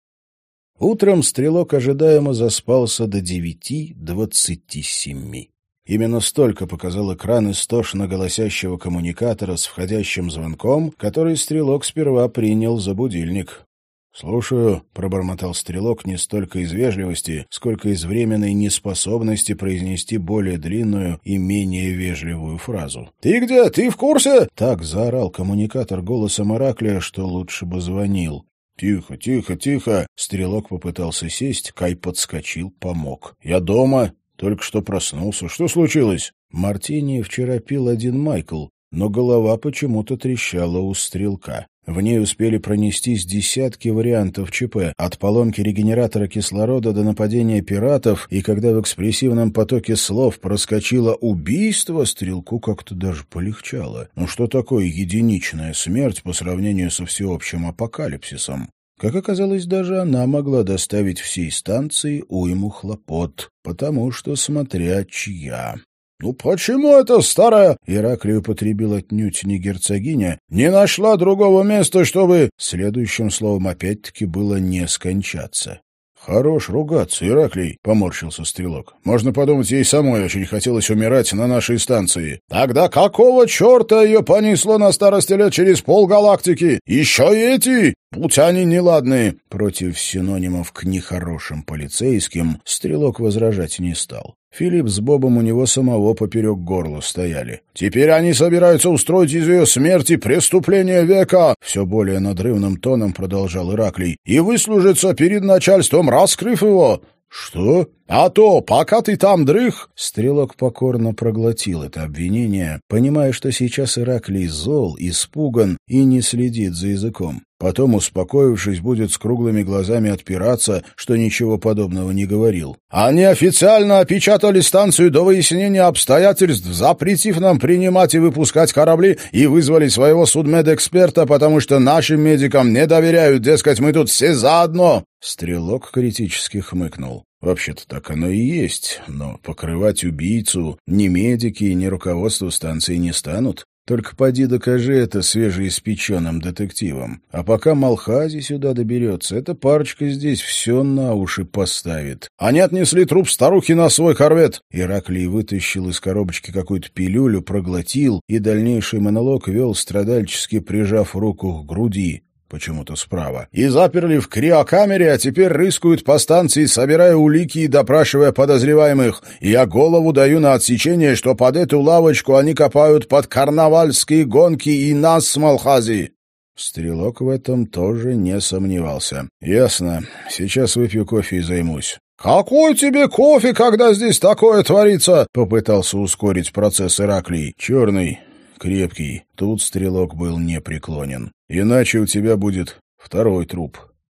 [SPEAKER 1] Утром Стрелок ожидаемо заспался до девяти двадцати семи. Именно столько показал экран истошно голосящего коммуникатора с входящим звонком, который Стрелок сперва принял за будильник. «Слушаю», — пробормотал Стрелок не столько из вежливости, сколько из временной неспособности произнести более длинную и менее вежливую фразу. «Ты где? Ты в курсе?» — так заорал коммуникатор голосом Ираклия, что лучше бы звонил. «Тихо, тихо, тихо!» Стрелок попытался сесть, Кай подскочил, помог. «Я дома!» Только что проснулся. Что случилось?» Мартини вчера пил один Майкл, но голова почему-то трещала у Стрелка. В ней успели пронестись десятки вариантов ЧП, от поломки регенератора кислорода до нападения пиратов, и когда в экспрессивном потоке слов проскочило убийство, Стрелку как-то даже полегчало. Ну что такое единичная смерть по сравнению со всеобщим апокалипсисом? Как оказалось, даже она могла доставить всей станции уйму хлопот, потому что смотря чья. «Ну почему эта старая...» — Ираклий употребил отнюдь не герцогиня. «Не нашла другого места, чтобы...» Следующим словом опять-таки было «не скончаться». «Хорош ругаться, Ираклий», — поморщился Стрелок. «Можно подумать, ей самой очень хотелось умирать на нашей станции». «Тогда какого черта ее понесло на старости лет через полгалактики? Еще и эти? Будь они неладные!» Против синонимов к нехорошим полицейским Стрелок возражать не стал. Филипп с Бобом у него самого поперек горла стояли. «Теперь они собираются устроить из ее смерти преступление века!» Все более надрывным тоном продолжал Ираклий. «И выслужиться перед начальством, раскрыв его!» «Что? А то, пока ты там дрых...» Стрелок покорно проглотил это обвинение, понимая, что сейчас Ираклий зол, испуган и не следит за языком. Потом, успокоившись, будет с круглыми глазами отпираться, что ничего подобного не говорил. «Они официально опечатали станцию до выяснения обстоятельств, запретив нам принимать и выпускать корабли, и вызвали своего судмедэксперта, потому что нашим медикам не доверяют, дескать, мы тут все заодно!» Стрелок критически хмыкнул. Вообще-то так оно и есть, но покрывать убийцу ни медики, ни руководство станции не станут. Только поди докажи это свежеиспеченным детективам. А пока Малхази сюда доберется, эта парочка здесь все на уши поставит. Они отнесли труп старухи на свой корвет. Ираклий вытащил из коробочки какую-то пилюлю, проглотил, и дальнейший монолог вел, страдальчески прижав руку к груди. Почему-то справа. «И заперли в криокамере, а теперь рыскают по станции, собирая улики и допрашивая подозреваемых. Я голову даю на отсечение, что под эту лавочку они копают под карнавальские гонки и нас с Малхази». Стрелок в этом тоже не сомневался. «Ясно. Сейчас выпью кофе и займусь». «Какой тебе кофе, когда здесь такое творится?» — попытался ускорить процесс Ираклий. «Черный. крепкий. Тут Стрелок был непреклонен. Иначе у тебя будет второй труп.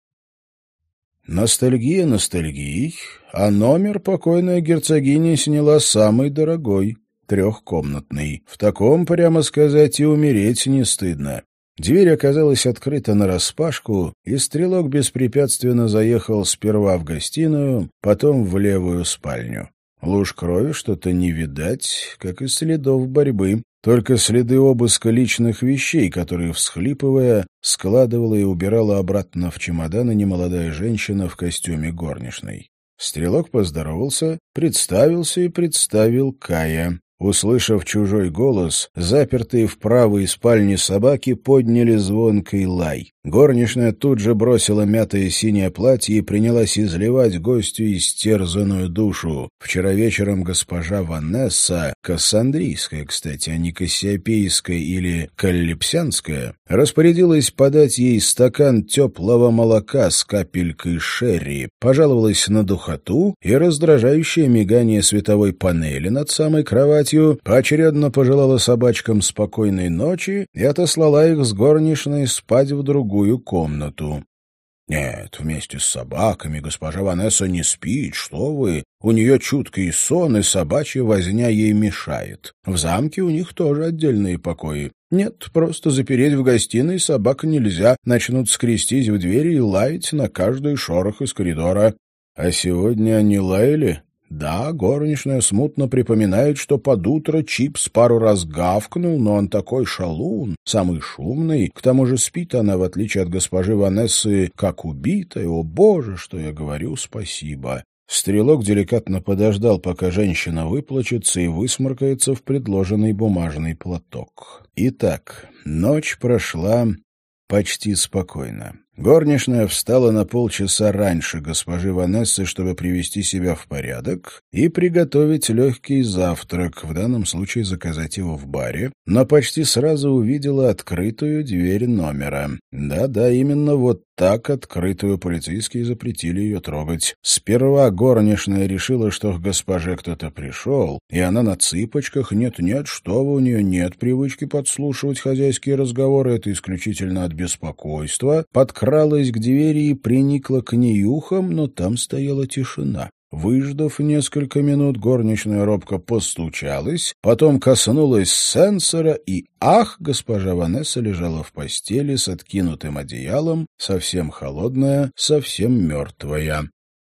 [SPEAKER 1] Ностальгия ностальгией, а номер покойная герцогиня сняла самый дорогой, трехкомнатный. В таком, прямо сказать, и умереть не стыдно. Дверь оказалась открыта нараспашку, и Стрелок беспрепятственно заехал сперва в гостиную, потом в левую спальню. Луж крови что-то не видать, как и следов борьбы, только следы обыска личных вещей, которые, всхлипывая, складывала и убирала обратно в чемоданы немолодая женщина в костюме горничной. Стрелок поздоровался, представился и представил Кая. Услышав чужой голос, запертые в правой спальне собаки подняли звонкий лай. Горничная тут же бросила мятое синее платье и принялась изливать гостю истерзанную душу. Вчера вечером госпожа Ванесса, кассандрийская, кстати, а не кассиопейская или каллипсянская, распорядилась подать ей стакан теплого молока с капелькой шерри, пожаловалась на духоту и раздражающее мигание световой панели над самой кроватью, поочередно пожелала собачкам спокойной ночи и отослала их с горничной спать в другую комнату. Нет, вместе с собаками госпожа Ванесса не спит, что вы. У нее чуткий сон, и собачья возня ей мешает. В замке у них тоже отдельные покои. Нет, просто запереть в гостиной собак нельзя, начнут скрестись в двери и лаять на каждый шорох из коридора. А сегодня они лаяли? Да, горничная смутно припоминает, что под утро Чипс пару раз гавкнул, но он такой шалун, самый шумный. К тому же спит она, в отличие от госпожи Ванессы, как убитая. О, боже, что я говорю, спасибо. Стрелок деликатно подождал, пока женщина выплачется и высморкается в предложенный бумажный платок. Итак, ночь прошла почти спокойно. Горничная встала на полчаса раньше госпожи Ванессы, чтобы привести себя в порядок и приготовить легкий завтрак, в данном случае заказать его в баре, но почти сразу увидела открытую дверь номера. Да-да, именно вот так открытую полицейские запретили ее трогать. Сперва горничная решила, что к госпоже кто-то пришел, и она на цыпочках, нет-нет, что вы, у нее нет привычки подслушивать хозяйские разговоры, это исключительно от беспокойства, подкралась к двери и приникла к ней ухом, но там стояла тишина. Выждав несколько минут, горничная робко постучалась, потом коснулась сенсора, и ах, госпожа Ванесса лежала в постели с откинутым одеялом, совсем холодная, совсем мертвая.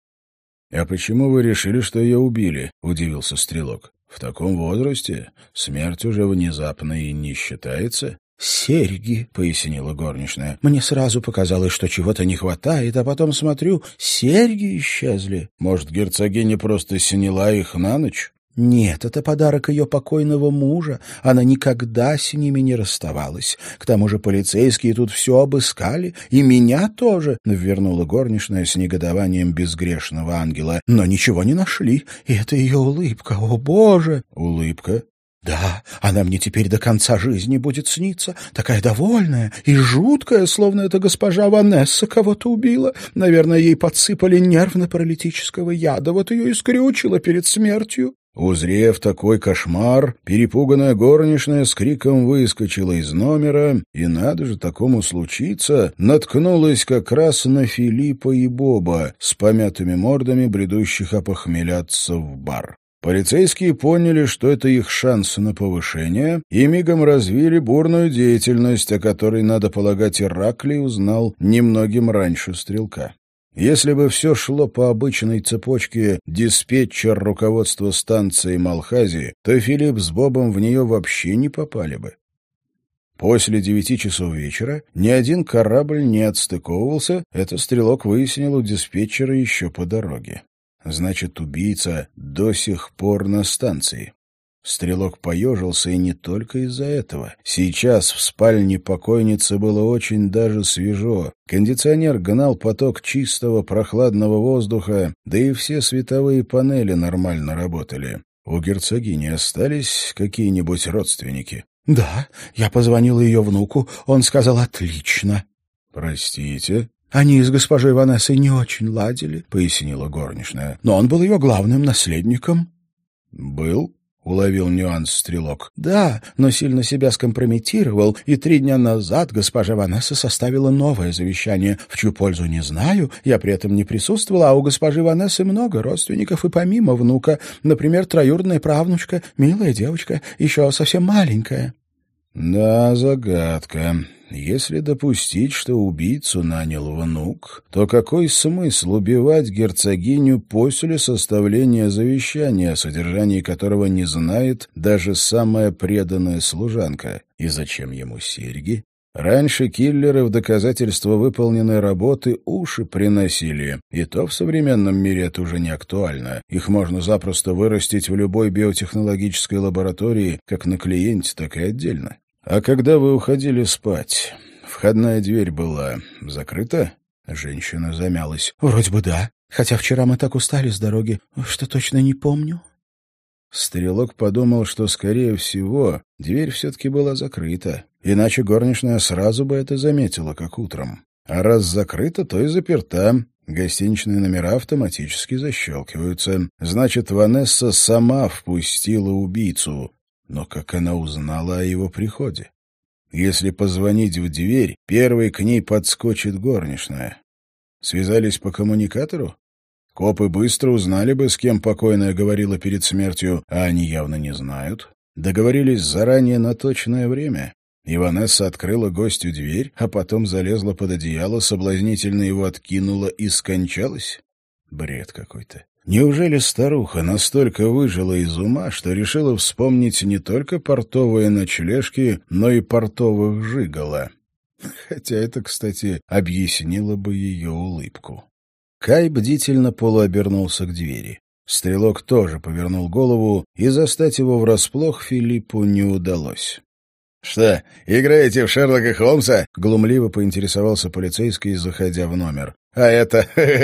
[SPEAKER 1] — А почему вы решили, что ее убили? — удивился Стрелок. — В таком возрасте смерть уже внезапно и не считается. «Серьги», — пояснила горничная. «Мне сразу показалось, что чего-то не хватает, а потом смотрю, серьги исчезли». «Может, герцогиня просто сняла их на ночь?» «Нет, это подарок ее покойного мужа. Она никогда с ними не расставалась. К тому же полицейские тут все обыскали, и меня тоже», — вернула горничная с негодованием безгрешного ангела. «Но ничего не нашли, и это ее улыбка. О, Боже!» «Улыбка?» «Да, она мне теперь до конца жизни будет сниться, такая довольная и жуткая, словно эта госпожа Ванесса кого-то убила. Наверное, ей подсыпали нервно-паралитического яда, вот ее и скрючило перед смертью». Узрев такой кошмар, перепуганная горничная с криком выскочила из номера, и, надо же такому случиться, наткнулась как раз на Филиппа и Боба с помятыми мордами, бредущих опохмеляться в бар. Полицейские поняли, что это их шанс на повышение, и мигом развили бурную деятельность, о которой, надо полагать, Ираклий узнал немногим раньше Стрелка. Если бы все шло по обычной цепочке диспетчер руководства станции Малхази, то Филипп с Бобом в нее вообще не попали бы. После девяти часов вечера ни один корабль не отстыковывался, это Стрелок выяснил у диспетчера еще по дороге. Значит, убийца до сих пор на станции. Стрелок поежился, и не только из-за этого. Сейчас в спальне покойницы было очень даже свежо. Кондиционер гнал поток чистого прохладного воздуха, да и все световые панели нормально работали. У герцогини остались какие-нибудь родственники? — Да, я позвонила ее внуку, он сказал «отлично». — Простите? — Они с госпожой Ванессой не очень ладили, — пояснила горничная. — Но он был ее главным наследником. — Был? — уловил нюанс Стрелок.
[SPEAKER 2] Да, но сильно себя скомпрометировал, и три дня назад госпожа Ванесса составила новое завещание, в чью пользу не знаю, я при этом не присутствовала, а у госпожи Ванессы много родственников и помимо внука, например, троюродная правнучка, милая девочка, еще совсем маленькая.
[SPEAKER 1] Да, загадка. Если допустить, что убийцу нанял внук, то какой смысл убивать герцогиню после составления завещания, о содержании которого не знает даже самая преданная служанка? И зачем ему серьги? Раньше киллеры в доказательство выполненной работы уши приносили, и то в современном мире это уже не актуально. Их можно запросто вырастить в любой биотехнологической лаборатории, как на клиенте, так и отдельно. А когда вы уходили спать, входная дверь была закрыта? Женщина замялась.
[SPEAKER 2] Вроде бы да, хотя вчера мы так устали с дороги, что точно не помню.
[SPEAKER 1] Стрелок подумал, что, скорее всего, дверь все-таки была закрыта, иначе горничная сразу бы это заметила, как утром. А раз закрыта, то и заперта. Гостиничные номера автоматически защелкиваются. Значит, Ванесса сама впустила убийцу. Но как она узнала о его приходе? Если позвонить в дверь, первой к ней подскочит горничная. Связались по коммуникатору? Копы быстро узнали бы, с кем покойная говорила перед смертью, а они явно не знают. Договорились заранее на точное время. И Ванесса открыла гостю дверь, а потом залезла под одеяло, соблазнительно его откинула и скончалась? Бред какой-то. Неужели старуха настолько выжила из ума, что решила вспомнить не только портовые ночлежки, но и портовых жигала? Хотя это, кстати, объяснило бы ее улыбку. Кай бдительно полуобернулся к двери. Стрелок тоже повернул голову, и застать его врасплох Филиппу не удалось. — Что, играете в Шерлока Холмса? — глумливо поинтересовался полицейский, заходя в номер. — А это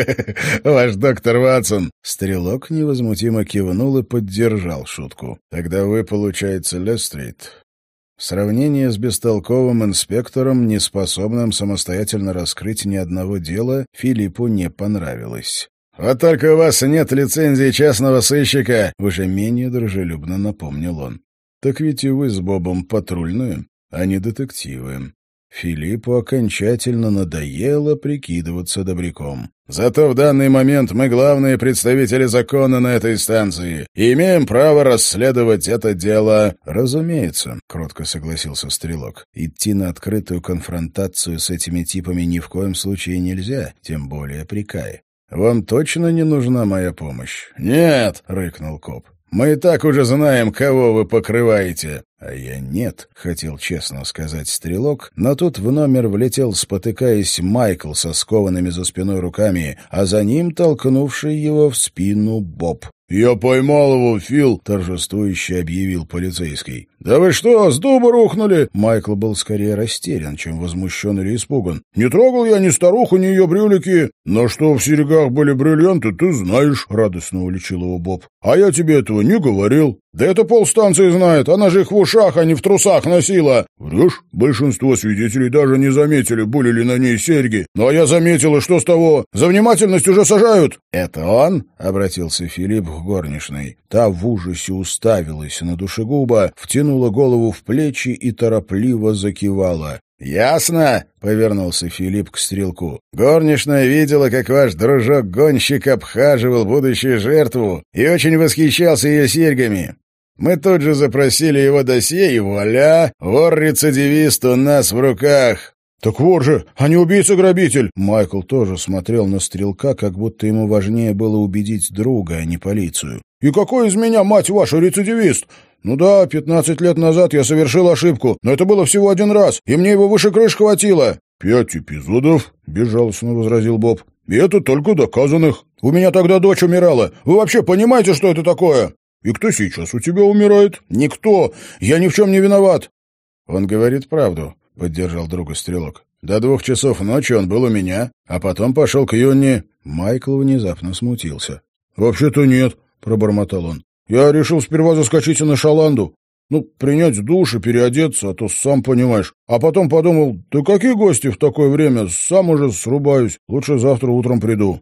[SPEAKER 1] ваш доктор Ватсон. Стрелок невозмутимо кивнул и поддержал шутку. — Тогда вы, получается, Лестрейд. Сравнение с бестолковым инспектором, неспособным самостоятельно раскрыть ни одного дела, Филиппу не понравилось. «Вот только у вас нет лицензии частного сыщика», — уже менее дружелюбно напомнил он. «Так ведь и вы с Бобом патрульные, а не детективы». Филиппу окончательно надоело прикидываться добряком. «Зато в данный момент мы главные представители закона на этой станции и имеем право расследовать это дело». «Разумеется», — кротко согласился Стрелок. «Идти на открытую конфронтацию с этими типами ни в коем случае нельзя, тем более при Кае. Вам точно не нужна моя помощь?» «Нет», — рыкнул коп. «Мы и так уже знаем, кого вы покрываете». «А я нет», — хотел честно сказать Стрелок, но тут в номер влетел, спотыкаясь, Майкл со скованными за спиной руками, а за ним толкнувший его в спину Боб. «Я поймал его, Фил!» — торжествующе объявил полицейский. «Да вы что, с дуба рухнули?» Майкл был скорее растерян, чем возмущен или испуган. «Не трогал я ни старуху, ни ее брюлики. Но что в серьгах были бриллианты, ты знаешь», — радостно уличил его Боб. «А я тебе этого не говорил. Да это полстанции знает, она же их в ушах, а не в трусах носила». «Врешь? Большинство свидетелей даже не заметили, были ли на ней серьги. Ну а я заметила, что с того? За внимательность уже сажают». «Это он?» — обратился Филипп к горничной. Та в ужасе уставилась на душегуба, втянула голову в плечи и торопливо закивала. «Ясно», — повернулся Филипп к Стрелку. «Горничная видела, как ваш дружок-гонщик обхаживал будущую жертву и очень восхищался ее серьгами. Мы тут же запросили его досье, и вуаля, вор-рецидивист у нас в руках». «Так вор же, а не убийца-грабитель!» Майкл тоже смотрел на Стрелка, как будто ему важнее было убедить друга, а не полицию. «И какой из меня, мать ваша, рецидивист? Ну да, пятнадцать лет назад я совершил ошибку, но это было всего один раз, и мне его выше крыш хватило». «Пять эпизодов», — безжалостно возразил Боб. «И это только доказанных. У меня тогда дочь умирала. Вы вообще понимаете, что это такое? И кто сейчас у тебя умирает? Никто. Я ни в чем не виноват». «Он говорит правду», — поддержал друга Стрелок. «До двух часов ночи он был у меня, а потом пошел к Юнни». Майкл внезапно смутился. «Вообще-то нет», — пробормотал он. «Я решил сперва заскочить на шаланду. Ну, принять душ и переодеться, а то сам понимаешь. А потом подумал, да какие гости в такое время? Сам уже срубаюсь. Лучше завтра утром приду».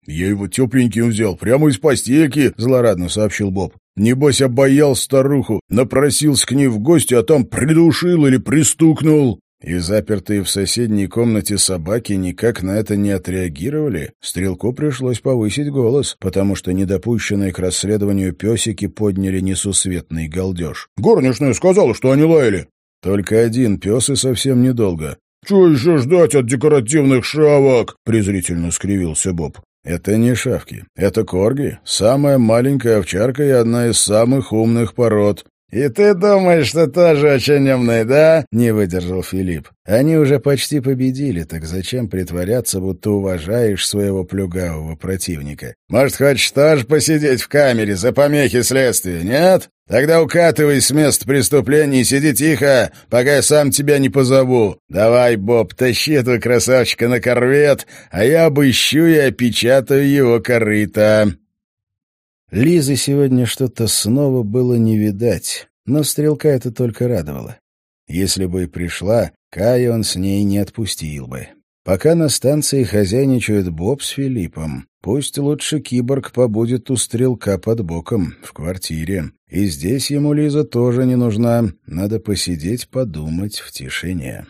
[SPEAKER 1] «Я его тепленьким взял, прямо из постельки», — злорадно сообщил Боб. «Небось, обаял старуху, напросился к ней в гости, а там придушил или пристукнул». И запертые в соседней комнате собаки никак на это не отреагировали. Стрелку пришлось повысить голос, потому что недопущенные к расследованию песики подняли несусветный галдеж. «Горничная сказала, что они лаяли». «Только один пес и совсем недолго». «Чего еще ждать от декоративных шавок?» — презрительно скривился Боб. «Это не шавки, это корги, самая маленькая овчарка и одна из самых умных пород». «И ты думаешь, что тоже очень умный, да?» — не выдержал Филипп. «Они уже почти победили, так зачем притворяться, будто уважаешь своего плюгавого противника? Может, хочешь тоже посидеть в камере за помехи следствия, нет? Тогда укатывай с места преступления и сиди тихо, пока я сам тебя не позову. Давай, Боб, тащи этого красавчика на корвет, а я обыщу и опечатаю его корыто». Лизы сегодня что-то снова было не видать, но стрелка это только радовало. Если бы и пришла, Кая он с ней не отпустил бы. Пока на станции хозяйничают Боб с Филиппом, пусть лучше киборг побудет у стрелка под боком, в квартире. И здесь ему Лиза тоже не нужна, надо посидеть, подумать в тишине.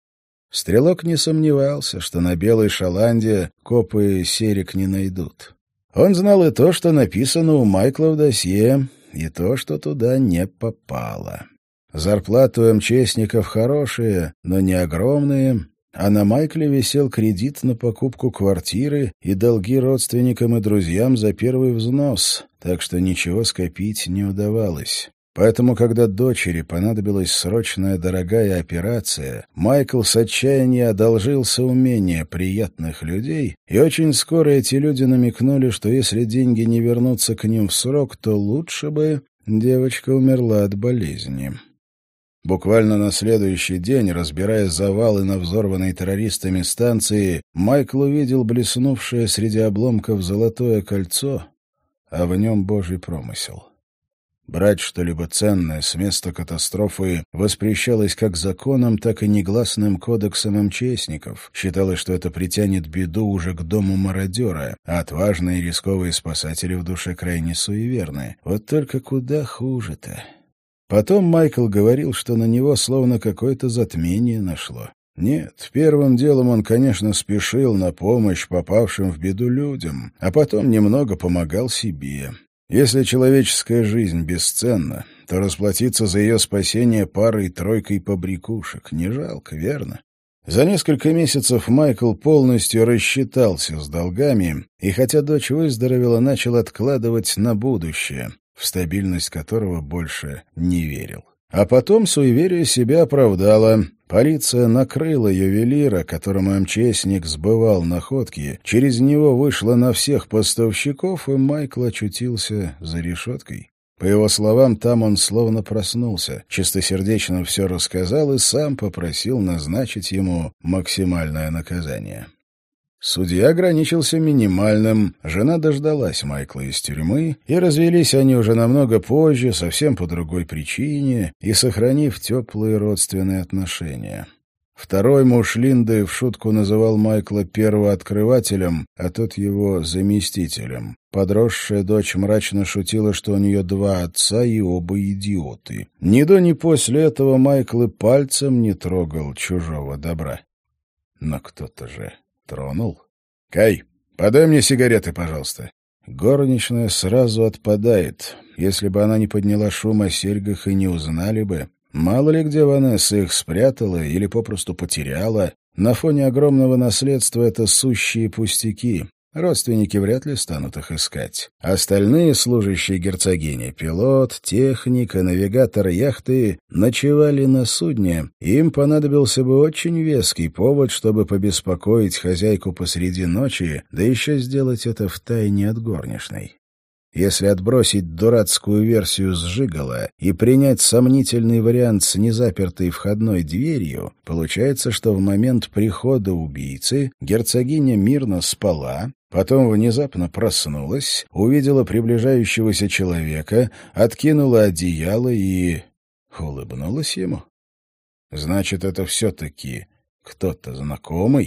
[SPEAKER 1] Стрелок не сомневался, что на Белой Шаланде копы серик не найдут. Он знал и то, что написано у Майкла в досье, и то, что туда не попало. Зарплаты у МЧСников хорошие, но не огромные, а на Майкле висел кредит на покупку квартиры и долги родственникам и друзьям за первый взнос, так что ничего скопить не удавалось. Поэтому, когда дочери понадобилась срочная дорогая операция, Майкл с отчаяния одолжился умения приятных людей, и очень скоро эти люди намекнули, что если деньги не вернутся к ним в срок, то лучше бы девочка умерла от болезни. Буквально на следующий день, разбирая завалы на взорванной террористами станции, Майкл увидел блеснувшее среди обломков золотое кольцо, а в нем Божий промысел. Брать что-либо ценное с места катастрофы воспрещалось как законом, так и негласным кодексом МЧСников. Считалось, что это притянет беду уже к дому мародера, а отважные и рисковые спасатели в душе крайне суеверны. Вот только куда хуже-то. Потом Майкл говорил, что на него словно какое-то затмение нашло. Нет, первым делом он, конечно, спешил на помощь попавшим в беду людям, а потом немного помогал себе. Если человеческая жизнь бесценна, то расплатиться за ее спасение парой-тройкой побрякушек не жалко, верно? За несколько месяцев Майкл полностью рассчитался с долгами, и хотя дочь выздоровела, начал откладывать на будущее, в стабильность которого больше не верил. А потом суеверие себя оправдало. Полиция накрыла ювелира, которому МЧСник сбывал находки. Через него вышла на всех поставщиков, и Майкл очутился за решеткой. По его словам, там он словно проснулся, чистосердечно все рассказал и сам попросил назначить ему максимальное наказание. Судья ограничился минимальным, жена дождалась Майкла из тюрьмы, и развелись они уже намного позже, совсем по другой причине, и сохранив теплые родственные отношения. Второй муж Линды в шутку называл Майкла первооткрывателем, а тот его заместителем. Подросшая дочь мрачно шутила, что у нее два отца и оба идиоты. Ни до, ни после этого Майкл и пальцем не трогал чужого добра. Но кто-то же тронул. «Кай, подай мне сигареты, пожалуйста». Горничная сразу отпадает. Если бы она не подняла шум о серьгах и не узнали бы. Мало ли где Ванесса их спрятала или попросту потеряла. На фоне огромного наследства это сущие пустяки. Родственники вряд ли станут их искать. Остальные служащие герцогини — пилот, техник и навигатор яхты — ночевали на судне. Им понадобился бы очень веский повод, чтобы побеспокоить хозяйку посреди ночи, да еще сделать это втайне от горничной. Если отбросить дурацкую версию с Жигала и принять сомнительный вариант с незапертой входной дверью, получается, что в момент прихода убийцы герцогиня мирно спала, потом внезапно проснулась, увидела приближающегося человека, откинула одеяло и улыбнулась ему. Значит, это все-таки кто-то знакомый?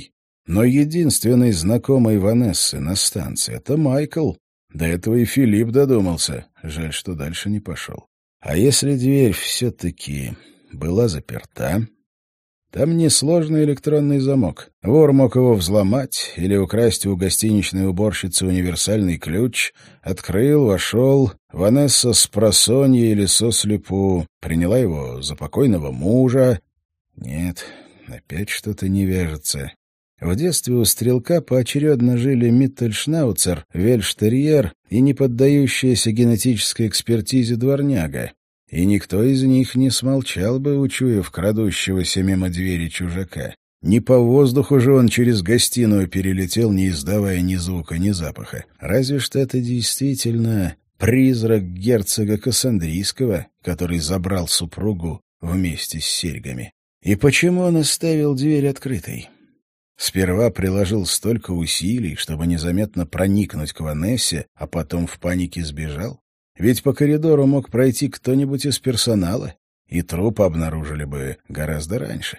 [SPEAKER 1] Но единственный знакомый Ванессы на станции — это Майкл. До этого и Филипп додумался. Жаль, что дальше не пошел. А если дверь все-таки была заперта? Там несложный электронный замок. Вор мог его взломать или украсть у гостиничной уборщицы универсальный ключ. Открыл, вошел. Ванесса спросонья или сослепу приняла его за покойного мужа. Нет, опять что-то не вяжется. В детстве у Стрелка поочередно жили Миттельшнауцер, Вельштерьер и неподдающаяся генетической экспертизе дворняга. И никто из них не смолчал бы, учуяв крадущегося мимо двери чужака. Не по воздуху же он через гостиную перелетел, не издавая ни звука, ни запаха. Разве что это действительно призрак герцога Кассандрийского, который забрал супругу вместе с серьгами. И почему он оставил дверь открытой? Сперва приложил столько усилий, чтобы незаметно проникнуть к Ванессе, а потом в панике сбежал. Ведь по коридору мог пройти кто-нибудь из персонала, и труп обнаружили бы гораздо раньше.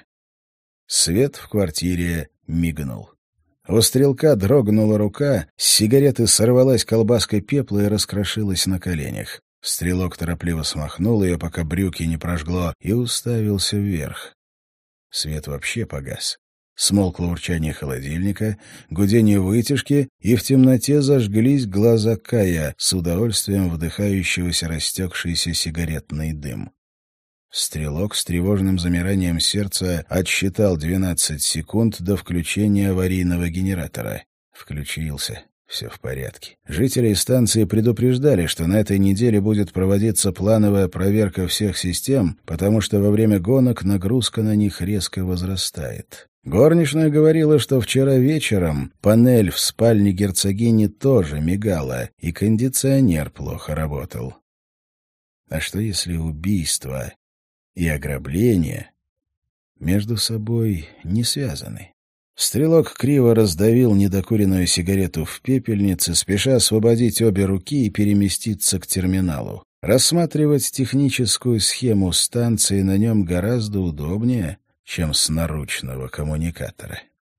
[SPEAKER 1] Свет в квартире мигнул. У Стрелка дрогнула рука, с сигареты сорвалась колбаской пепла и раскрошилась на коленях. Стрелок торопливо смахнул ее, пока брюки не прожгло, и уставился вверх. Свет вообще погас. Смолкло урчание холодильника, гудение вытяжки, и в темноте зажглись глаза Кая, с удовольствием вдыхающегося растекшийся сигаретный дым. Стрелок с тревожным замиранием сердца отсчитал двенадцать секунд до включения аварийного генератора. Включился. Все в порядке. Жители станции предупреждали, что на этой неделе будет проводиться плановая проверка всех систем, потому что во время гонок нагрузка на них резко возрастает. Горничная говорила, что вчера вечером панель в спальне герцогини тоже мигала, и кондиционер плохо работал. А что если убийство и ограбление между собой не связаны? Стрелок криво раздавил недокуренную сигарету в пепельнице, спеша освободить обе руки и переместиться к терминалу. Рассматривать техническую схему станции на нем гораздо удобнее, чем с наручного коммуникатора.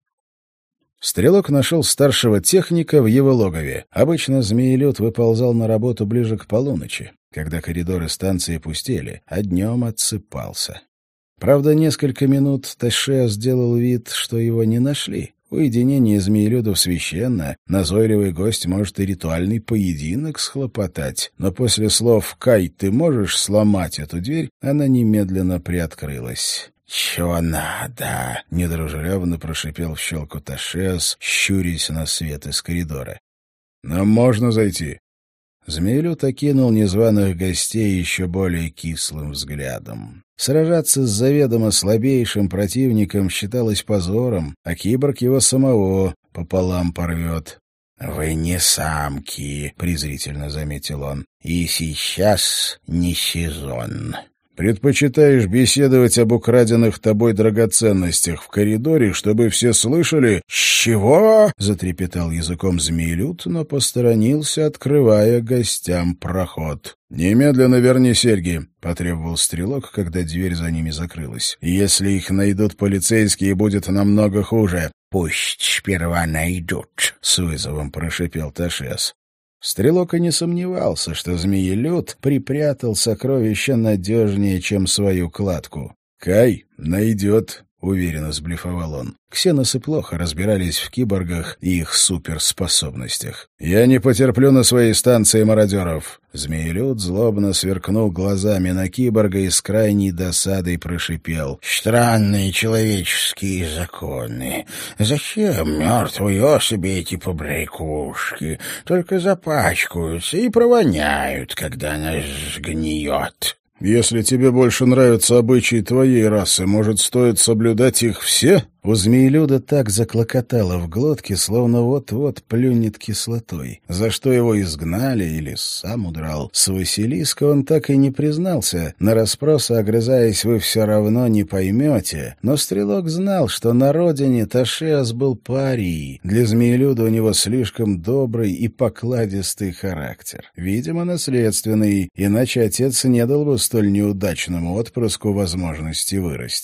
[SPEAKER 1] Стрелок нашел старшего техника в его логове. Обычно змеелюд выползал на работу ближе к полуночи, когда коридоры станции пустели, а днем отсыпался. Правда, несколько минут Ташеа сделал вид, что его не нашли. Уединение змеелюдов священно, назойливый гость может и ритуальный поединок схлопотать, но после слов «Кай, ты можешь сломать эту дверь?» она немедленно приоткрылась. «Чего надо?» — недружелюбно прошипел в щелку Ташеас, щурясь на свет из коридора. «Нам можно зайти?» Змеелюд окинул незваных гостей еще более кислым взглядом. Сражаться с заведомо слабейшим противником считалось позором, а киборг его самого пополам порвет. «Вы не самки», — презрительно заметил он, — «и сейчас не сезон». «Предпочитаешь беседовать об украденных тобой драгоценностях в коридоре, чтобы все слышали?» «Чего?» — затрепетал языком змеелюд, но посторонился, открывая гостям проход. «Немедленно верни серьги», — потребовал Стрелок, когда дверь за ними закрылась. «Если их найдут полицейские, будет намного хуже». «Пусть сперва найдут», — с вызовом прошипел Ташес. Стрелок и не сомневался, что змеелюд припрятал сокровища надежнее, чем свою кладку. «Кай найдет», — уверенно сблефовал он. Ксеносы плохо разбирались в киборгах и их суперспособностях. «Я не потерплю на своей станции мародеров». Змеелюд злобно сверкнул глазами на киборга и с крайней досадой прошипел. «Странные человеческие законы. Зачем мертвой особи эти побрякушки? Только запачкаются и провоняют, когда она сгниет». «Если тебе больше нравятся обычаи твоей расы, может, стоит соблюдать их все?» У змеелюда так заклокотало в глотке, словно вот-вот плюнет кислотой. За что его изгнали или сам удрал. С Василиска он так и не признался. На расспросы, огрызаясь, вы все равно не поймете. Но Стрелок знал, что на родине Ташеас был парией. Для змеелюда у него слишком добрый и покладистый характер. Видимо, наследственный, иначе отец не дал бы столь неудачному отпрыску возможности вырасти.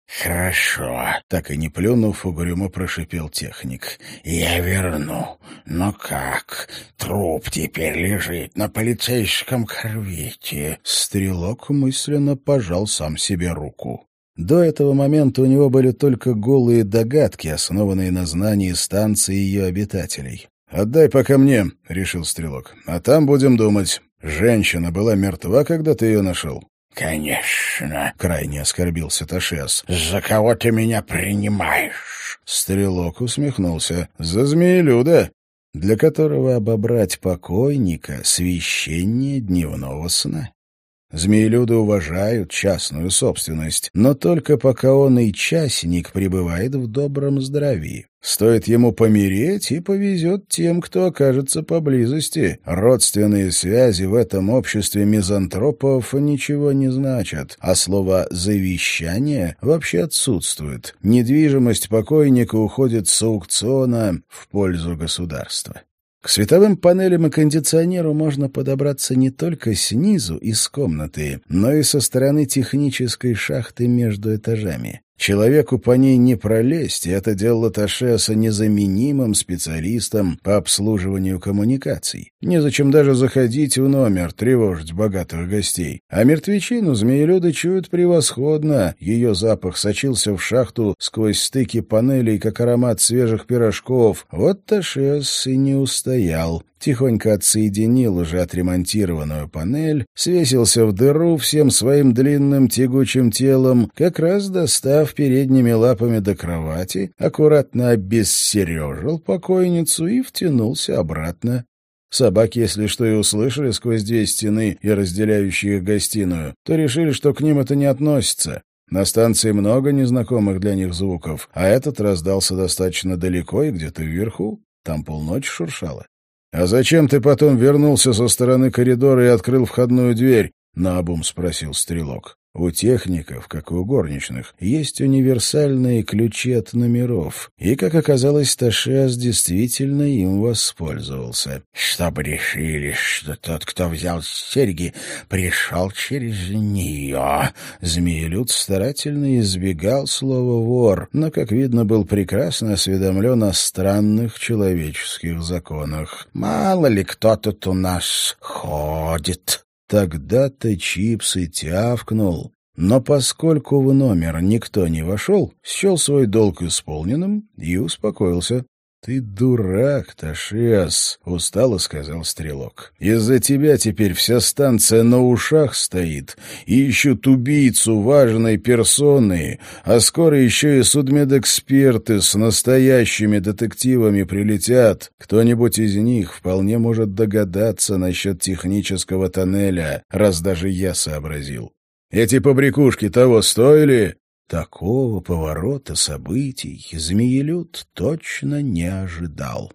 [SPEAKER 1] «Хорошо», — так и не плюнув, угрюмо прошипел техник. «Я верну. Но как? Труп теперь лежит на полицейском корвете». Стрелок мысленно пожал сам себе руку. До этого момента у него были только голые догадки, основанные на знании станции и ее обитателей. «Отдай пока мне», — решил Стрелок, — «а там будем думать. Женщина была мертва, когда ты ее нашел?» «Конечно», — крайне оскорбился Ташес. «За кого ты меня принимаешь?» Стрелок усмехнулся. «За змеелюда, для которого обобрать покойника священнее дневного сна». Змеелюды уважают частную собственность, но только пока он и частник пребывает в добром здравии. Стоит ему помереть, и повезет тем, кто окажется поблизости. Родственные связи в этом обществе мизантропов ничего не значат, а слово «завещание» вообще отсутствует. Недвижимость покойника уходит с аукциона в пользу государства. К световым панелям и кондиционеру можно подобраться не только снизу, из комнаты, но и со стороны технической шахты между этажами. Человеку по ней не пролезть, и это делало Ташеса незаменимым специалистом по обслуживанию коммуникаций. Незачем даже заходить в номер, тревожить богатых гостей. А мертвечину змеелюды чуют превосходно. Ее запах сочился в шахту сквозь стыки панелей, как аромат свежих пирожков. Вот Ташес и не устоял. Тихонько отсоединил уже отремонтированную панель, свесился в дыру всем своим длинным тягучим телом, как раз достав передними лапами до кровати, аккуратно обессережил покойницу и втянулся обратно. Собаки, если что и услышали сквозь две стены и разделяющие их гостиную, то решили, что к ним это не относится. На станции много незнакомых для них звуков, а этот раздался достаточно далеко и где-то вверху. Там полночи шуршало. «А зачем ты потом вернулся со стороны коридора и открыл входную дверь?» — наобум спросил Стрелок. У техников, как и у горничных, есть универсальные ключи от номеров, и, как оказалось, Ташес действительно им воспользовался. «Чтобы решили, что тот, кто взял серьги, пришел через нее». Змеелюд старательно избегал слова «вор», но, как видно, был прекрасно осведомлен о странных человеческих законах. «Мало ли кто тут у нас ходит». Тогда-то Чипс и тявкнул. Но поскольку в номер никто не вошел, счел свой долг исполненным и успокоился. «Ты дурак, Ташес», — устало сказал Стрелок. «Из-за тебя теперь вся станция на ушах стоит, и ищут убийцу важной персоны, а скоро еще и судмедэксперты с настоящими детективами прилетят. Кто-нибудь из них вполне может догадаться насчет технического тоннеля, раз даже я сообразил. Эти побрякушки того стоили?» Такого поворота событий Змеелюд точно не ожидал.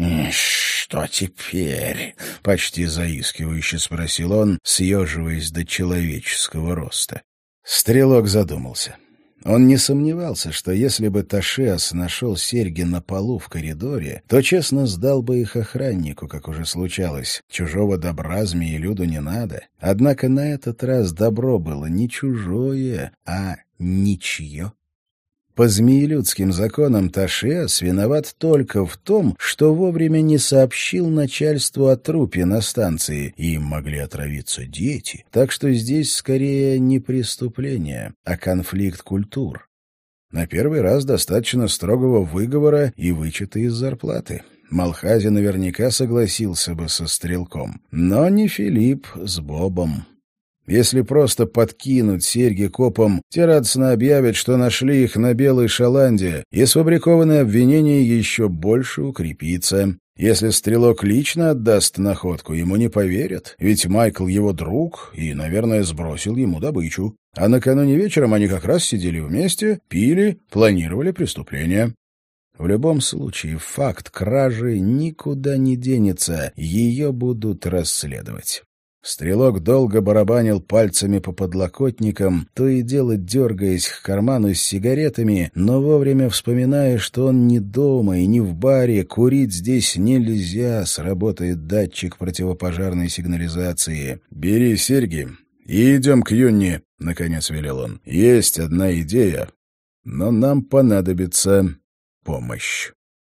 [SPEAKER 1] «Что теперь?» — почти заискивающе спросил он, съеживаясь до человеческого роста. Стрелок задумался. Он не сомневался, что если бы Ташес нашел серьги на полу в коридоре, то честно сдал бы их охраннику, как уже случалось. Чужого добра змеелюду не надо. Однако на этот раз добро было не чужое, а ничье. По змеелюдским законам Ташес виноват только в том, что вовремя не сообщил начальству о трупе на станции, и им могли отравиться дети. Так что здесь скорее не преступление, а конфликт культур. На первый раз достаточно строгого выговора и вычета из зарплаты. Малхази наверняка согласился бы со Стрелком, но не Филипп с Бобом. Если просто подкинуть серьги копам, те радостно объявят, что нашли их на Белой Шаланде, и сфабрикованное обвинение еще больше укрепится. Если Стрелок лично отдаст находку, ему не поверят, ведь Майкл его друг и, наверное, сбросил ему добычу. А накануне вечером они как раз сидели вместе, пили, планировали преступление. В любом случае, факт кражи никуда не денется, ее будут расследовать. Стрелок долго барабанил пальцами по подлокотникам, то и дело дергаясь к карману с сигаретами, но вовремя вспоминая, что он не дома и не в баре, курить здесь нельзя, сработает датчик противопожарной сигнализации. «Бери серьги и идем к Юнни», — наконец велел он. «Есть одна идея. но нам понадобится помощь.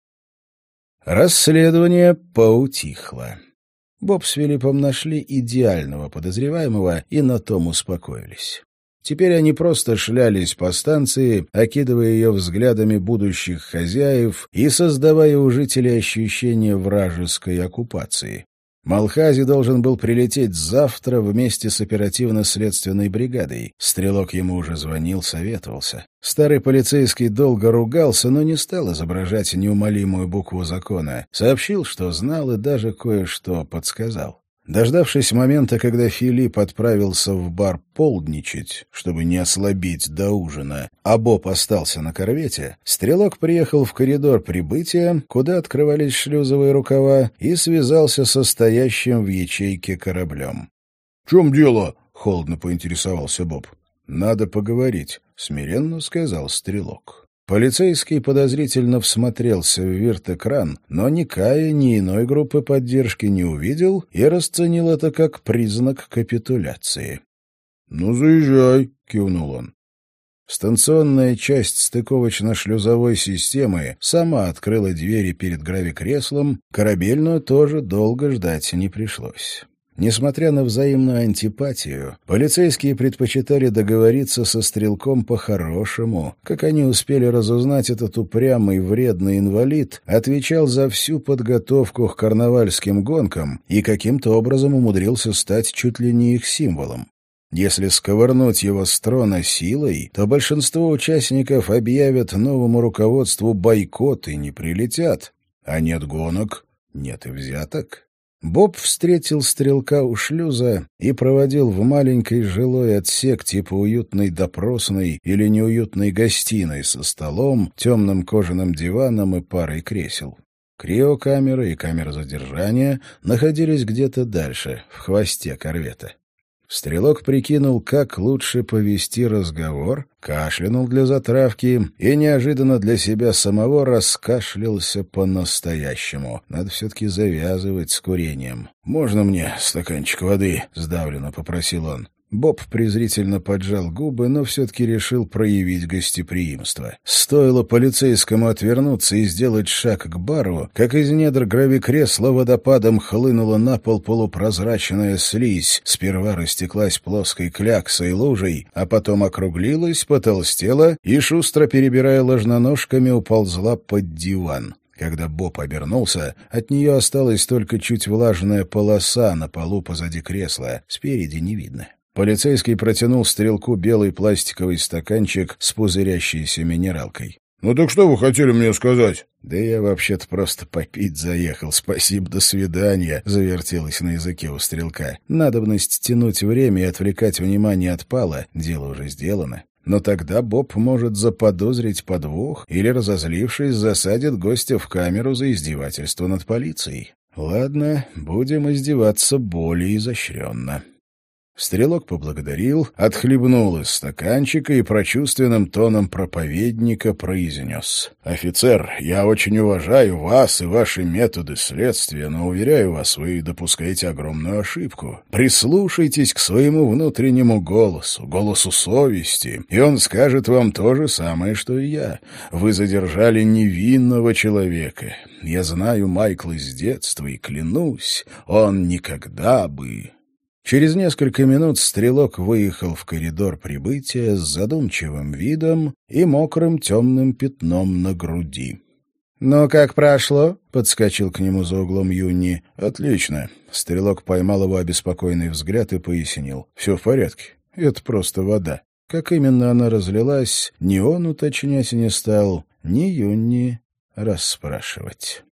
[SPEAKER 1] Расследование поутихло. Боб с Филиппом нашли идеального подозреваемого и на том успокоились. Теперь они просто шлялись по станции, окидывая ее взглядами будущих хозяев и создавая у жителей ощущение вражеской оккупации. Малхази должен был прилететь завтра вместе с оперативно-следственной бригадой. Стрелок ему уже звонил, советовался. Старый полицейский долго ругался, но не стал изображать неумолимую букву закона. Сообщил, что знал, и даже кое-что подсказал. Дождавшись момента, когда Филипп отправился в бар полдничать, чтобы не ослабить до ужина, а Боб остался на корвете, стрелок приехал в коридор прибытия, куда открывались шлюзовые рукава, и связался со стоящим в ячейке кораблем. — В чем дело? — холодно поинтересовался Боб. — Надо поговорить, — смиренно сказал стрелок. Полицейский подозрительно всмотрелся в вирт-экран, но ни Кая, ни иной группы поддержки не увидел и расценил это как признак капитуляции. — Ну, заезжай, — кивнул он. Станционная часть стыковочно-шлюзовой системы сама открыла двери перед гравикреслом, корабельную тоже долго ждать не пришлось. Несмотря на взаимную антипатию, полицейские предпочитали договориться со стрелком по-хорошему. Как они успели разузнать, этот упрямый вредный инвалид отвечал за всю подготовку к карнавальским гонкам и каким-то образом умудрился стать чуть ли не их символом. Если сковырнуть его с трона силой, то большинство участников объявят новому руководству бойкот и не прилетят. А нет гонок, нет и взяток. Боб встретил стрелка у шлюза и проводил в маленький жилой отсек типа уютной допросной или неуютной гостиной со столом, темным кожаным диваном и парой кресел. Криокамера и камера задержания находились где-то дальше, в хвосте корвета. Стрелок прикинул, как лучше повести разговор, кашлянул для затравки и неожиданно для себя самого раскашлялся по-настоящему. Надо все-таки завязывать с курением. «Можно мне стаканчик воды?» — сдавленно попросил он. Боб презрительно поджал губы, но все-таки решил проявить гостеприимство. Стоило полицейскому отвернуться и сделать шаг к бару, как из недр гравикресла водопадом хлынула на пол полупрозрачная слизь, сперва растеклась плоской кляксой лужей, а потом округлилась, потолстела и, шустро перебирая ложноножками, уползла под диван. Когда Боб обернулся, от нее осталась только чуть влажная полоса на полу позади кресла, спереди не видно. Полицейский протянул стрелку белый пластиковый стаканчик с пузырящейся минералкой. — Ну так что вы хотели мне сказать? — Да я вообще-то просто попить заехал. Спасибо, до свидания, — завертелось на языке у стрелка. Надобность тянуть время и отвлекать внимание отпала, дело уже сделано. Но тогда Боб может заподозрить подвох или, разозлившись, засадит гостя в камеру за издевательство над полицией. Ладно, будем издеваться более изощренно. Стрелок поблагодарил, отхлебнул из стаканчика и прочувственным тоном проповедника произнес: «Офицер, я очень уважаю вас и ваши методы следствия, но, уверяю вас, вы допускаете огромную ошибку. Прислушайтесь к своему внутреннему голосу, голосу совести, и он скажет вам то же самое, что и я. Вы задержали невинного человека. Я знаю Майкла с детства и клянусь, он никогда бы...» Через несколько минут стрелок выехал в коридор прибытия с задумчивым видом и мокрым темным пятном на груди. «Ну, как прошло?» — подскочил к нему за углом Юнни. «Отлично». Стрелок поймал его обеспокоенный взгляд и пояснил. «Все в порядке. Это просто вода». Как именно она разлилась, ни он уточнять не стал, ни Юнни расспрашивать.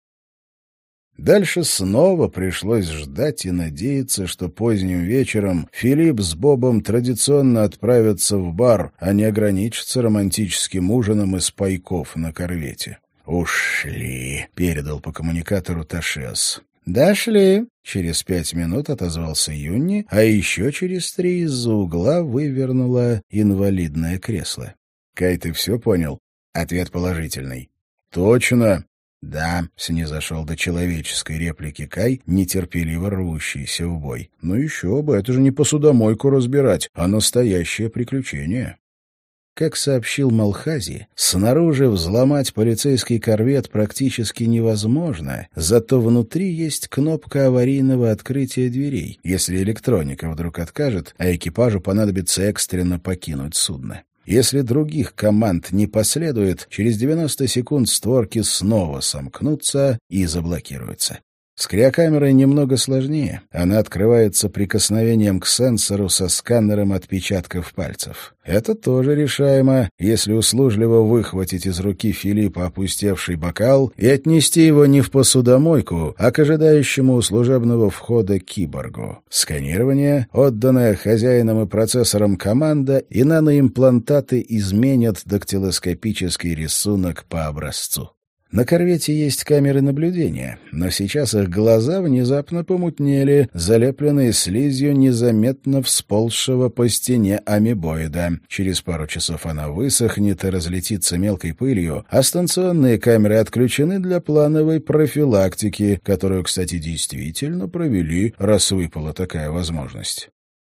[SPEAKER 1] Дальше снова пришлось ждать и надеяться, что поздним вечером Филипп с Бобом традиционно отправятся в бар, а не ограничатся романтическим ужином из пайков на корвете. «Ушли», — передал по коммуникатору Ташес. «Дошли», — через пять минут отозвался Юнни, а еще через три из-за угла вывернуло инвалидное кресло. «Кай, ты все понял?» Ответ положительный. «Точно?» «Да», — снизошел до человеческой реплики Кай, нетерпеливо рвущийся в бой. «Ну еще бы, это же не посудомойку разбирать, а настоящее приключение». Как сообщил Малхази, снаружи взломать полицейский корвет практически невозможно, зато внутри есть кнопка аварийного открытия дверей, если электроника вдруг откажет, а экипажу понадобится экстренно покинуть судно. Если других команд не последует, через девяносто секунд створки снова сомкнутся и заблокируются. С криокамерой немного сложнее. Она открывается прикосновением к сенсору со сканером отпечатков пальцев. Это тоже решаемо, если услужливо выхватить из руки Филиппа опустевший бокал и отнести его не в посудомойку, а к ожидающему у служебного входа киборгу. Сканирование, отданное хозяином и процессором команда, и наноимплантаты изменят дактилоскопический рисунок по образцу. На корвете есть камеры наблюдения, но сейчас их глаза внезапно помутнели, залепленные слизью незаметно всползшего по стене амебоида. Через пару часов она высохнет и разлетится мелкой пылью, а станционные камеры отключены для плановой профилактики, которую, кстати, действительно провели, раз выпала такая возможность.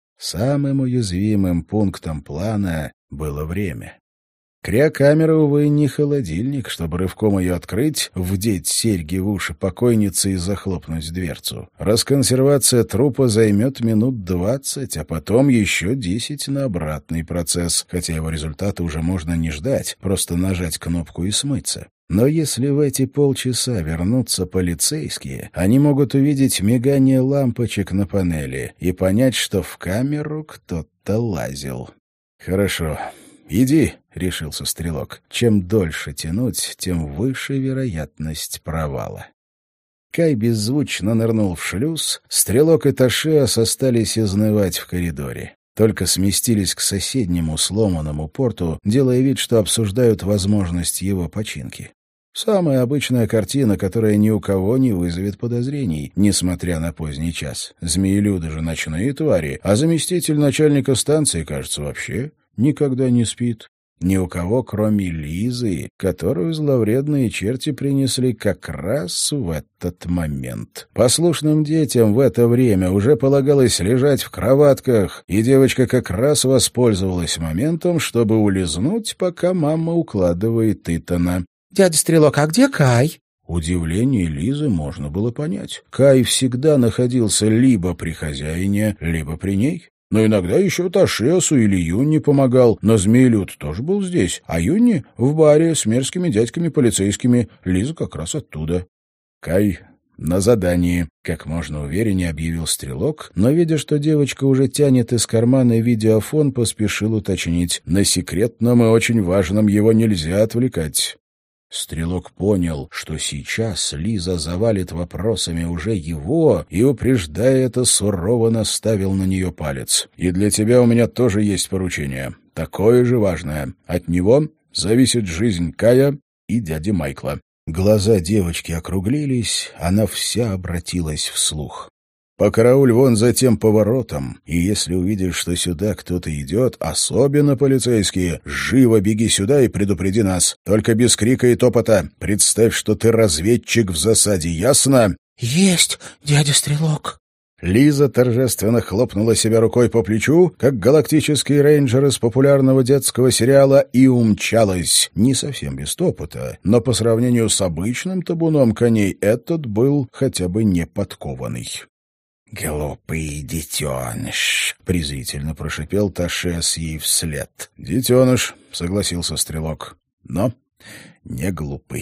[SPEAKER 1] Самым уязвимым пунктом плана было время. Криокамера, увы, не холодильник, чтобы рывком ее открыть, вдеть серьги в уши покойницы и захлопнуть дверцу. Расконсервация трупа займет минут двадцать, а потом еще десять на обратный процесс, хотя его результата уже можно не ждать, просто нажать кнопку и смыться. Но если в эти полчаса вернутся полицейские, они могут увидеть мигание лампочек на панели и понять, что в камеру кто-то лазил. «Хорошо. «Иди», — решился стрелок. «Чем дольше тянуть, тем выше вероятность провала». Кай беззвучно нырнул в шлюз, стрелок и Ташиас остались изнывать в коридоре. Только сместились к соседнему сломанному порту, делая вид, что обсуждают возможность его починки. Самая обычная картина, которая ни у кого не вызовет подозрений, несмотря на поздний час. Змеелюды же ночные твари, а заместитель начальника станции, кажется, вообще никогда не спит. Ни у кого, кроме Лизы, которую зловредные черти принесли как раз в этот момент. Послушным детям в это время уже полагалось лежать в кроватках, и девочка как раз воспользовалась моментом, чтобы улизнуть, пока мама укладывает Итана.
[SPEAKER 2] «Дядя Стрелок, а где Кай?»
[SPEAKER 1] Удивление Лизы можно было понять. Кай всегда находился либо при хозяине, либо при ней. Но иногда еще Ташиасу или Юнни помогал, но Змеелюд тоже был здесь, а Юнни в баре с мерзкими дядьками полицейскими, Лиза как раз оттуда. «Кай на задании», — как можно увереннее объявил стрелок, но, видя, что девочка уже тянет из кармана видеофон, поспешил уточнить: «На секретном и очень важном его нельзя отвлекать». Стрелок понял, что сейчас Лиза завалит вопросами уже его, и, упреждая это, сурово наставил на нее палец. «И для тебя у меня тоже есть поручение, такое же важное. От него зависит жизнь Кая и дяди Майкла». Глаза девочки округлились, она вся обратилась вслух. «Покарауль вон за тем поворотом, и если увидишь, что сюда кто-то идет, особенно полицейские, живо беги сюда и предупреди нас. Только без крика и топота. Представь, что ты разведчик в засаде, ясно?»
[SPEAKER 2] «Есть, дядя Стрелок».
[SPEAKER 1] Лиза торжественно хлопнула себя рукой по плечу, как галактический рейнджер из популярного детского сериала, и умчалась. Не совсем без топота, но по сравнению с обычным табуном коней этот был хотя бы не подкованный. «Глупый детеныш!» — презрительно прошипел Ташиас ей вслед. «Детеныш», — согласился стрелок, — «но не глупый».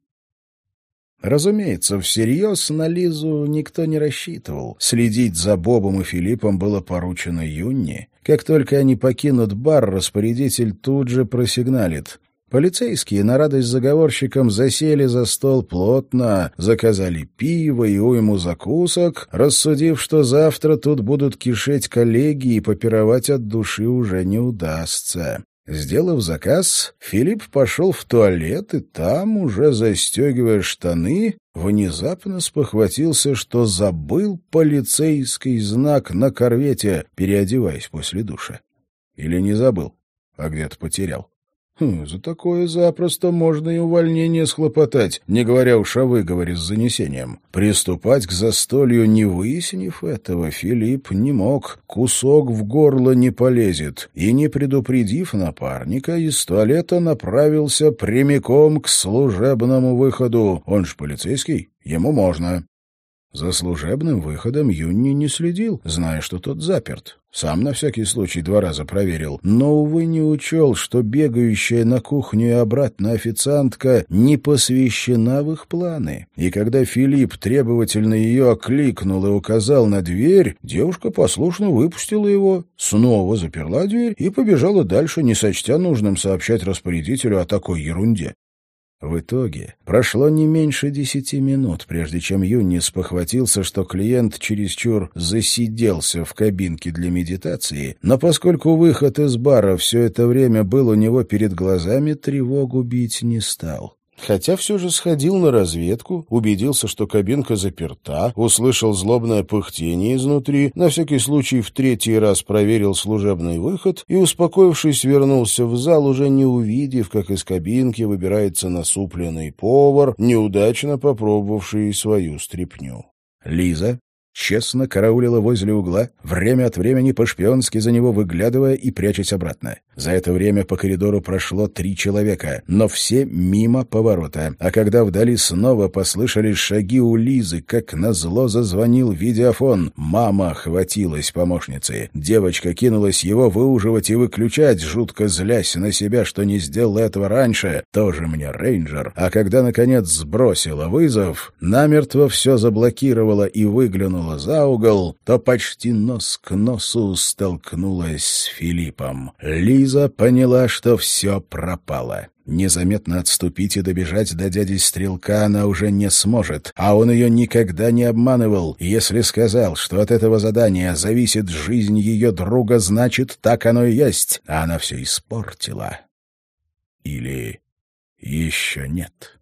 [SPEAKER 1] Разумеется, всерьез на Лизу никто не рассчитывал. Следить за Бобом и Филиппом было поручено Юнни. Как только они покинут бар, распорядитель тут же просигналит. Полицейские, на радость заговорщикам, засели за стол плотно, заказали пиво и уйму закусок, рассудив, что завтра тут будут кишеть коллеги и попировать от души уже не удастся. Сделав заказ, Филипп пошел в туалет, и там, уже застегивая штаны, внезапно спохватился, что забыл полицейский знак на корвете, переодеваясь после душа. Или не забыл, а где-то потерял. Хм, за такое запросто можно и увольнение схлопотать, не говоря уж о выговоре с занесением. Приступать к застолью, не выяснив этого, Филипп не мог. Кусок в горло не полезет. И, не предупредив напарника, из туалета направился прямиком к служебному выходу. Он ж полицейский, ему можно. За служебным выходом Юнни не следил, зная, что тот заперт. Сам на всякий случай два раза проверил, но, увы, не учел, что бегающая на кухню и обратно официантка не посвящена в их планы. И когда Филипп требовательно ее окликнул и указал на дверь, девушка послушно выпустила его, снова заперла дверь и побежала дальше, не сочтя нужным сообщать распорядителю о такой ерунде. В итоге прошло не меньше десяти минут, прежде чем Юнни спохватился, что клиент чересчур засиделся в кабинке для медитации, но поскольку выход из бара все это время был у него перед глазами, тревогу бить не стал. Хотя все же сходил на разведку, убедился, что кабинка заперта, услышал злобное пыхтение изнутри, на всякий случай в третий раз проверил служебный выход и, успокоившись, вернулся в зал, уже не увидев, как из кабинки выбирается насупленный повар, неудачно попробовавший свою стряпню. Лиза честно караулила возле угла, время от времени по-шпионски за него выглядывая и прячась обратно. За это время по коридору прошло три человека, но все мимо поворота. А когда вдали снова послышались шаги у Лизы, как назло зазвонил видеофон. Мама хватилась помощницы. Девочка кинулась его выуживать и выключать, жутко злясь на себя, что не сделала этого раньше. Тоже мне рейнджер. А когда, наконец, сбросила вызов, намертво все заблокировала и выглянула за угол, то почти нос к носу столкнулась с Филиппом. Лиза поняла, что все пропало. Незаметно отступить и добежать до дяди Стрелка она уже не сможет, а он ее никогда не обманывал. Если сказал, что от этого задания зависит жизнь ее друга, значит, так оно и есть, а она все испортила. Или еще нет.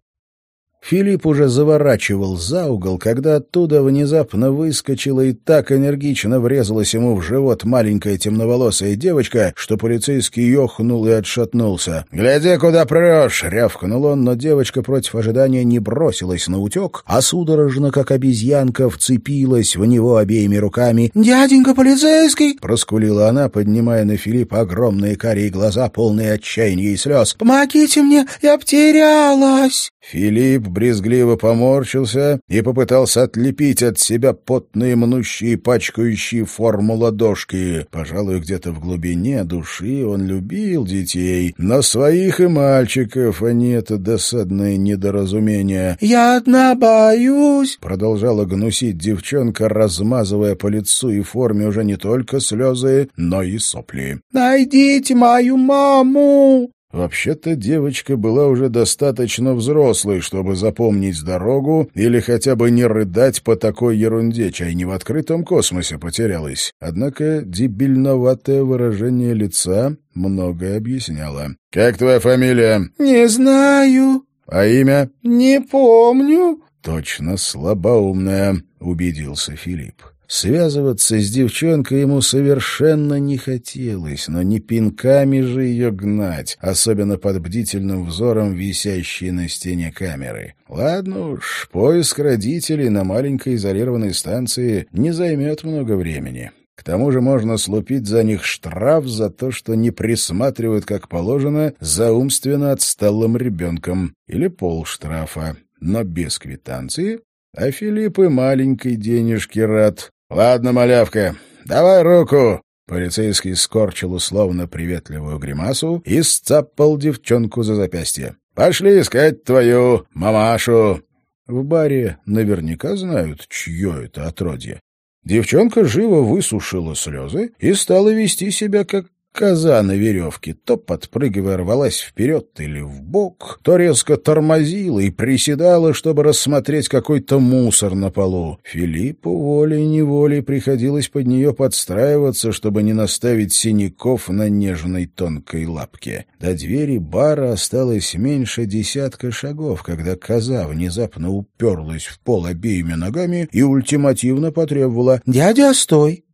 [SPEAKER 1] Филипп уже заворачивал за угол, когда оттуда внезапно выскочила и так энергично врезалась ему в живот маленькая темноволосая девочка, что полицейский ёхнул и отшатнулся. «Гляди, куда прешь!» — рявкнул он, но девочка против ожидания не бросилась на утек, а судорожно, как обезьянка, вцепилась в него обеими руками. «Дяденька полицейский!» — проскулила она, поднимая на Филиппа огромные карие глаза, полные отчаяния и слез. «Помогите мне, я потерялась!» Филипп брезгливо поморщился и попытался отлепить от себя потные, мнущие, пачкающие форму ладошки. Пожалуй, где-то в глубине души он любил детей, но своих и мальчиков, а не это досадное недоразумение. «Я одна боюсь», — продолжала гнусить девчонка, размазывая по лицу и форме уже не только слезы, но и сопли. «Найдите мою маму!» Вообще-то девочка была уже достаточно взрослой, чтобы запомнить дорогу или хотя бы не рыдать по такой ерунде, чай не в открытом космосе потерялась. Однако дебильноватое выражение лица многое объясняло. «Как твоя фамилия?» «Не знаю». «А имя?» «Не помню». «Точно слабоумная», — убедился Филипп. Связываться с девчонкой ему совершенно не хотелось, но не пинками же ее гнать, особенно под бдительным взором висящей на стене камеры. Ладно уж, поиск родителей на маленькой изолированной станции не займет много времени. К тому же можно слупить за них штраф за то, что не присматривают, как положено, за умственно отсталым ребенком, или полштрафа, но без квитанции. А Филипп и маленькой денежки рад. «Ладно, малявка, давай руку!» Полицейский скорчил условно приветливую гримасу и сцапал девчонку за запястье. «Пошли искать твою мамашу!» В баре наверняка знают, чье это отродье. Девчонка живо высушила слезы и стала вести себя как коза на веревке, то, подпрыгивая, рвалась вперед или вбок, то резко тормозила и приседала, чтобы рассмотреть какой-то мусор на полу. Филиппу волей-неволей приходилось под нее подстраиваться, чтобы не наставить синяков на нежной тонкой лапке. До двери бара осталось меньше десятка шагов, когда коза внезапно уперлась в пол обеими ногами и ультимативно потребовала: «Дядя, стой!»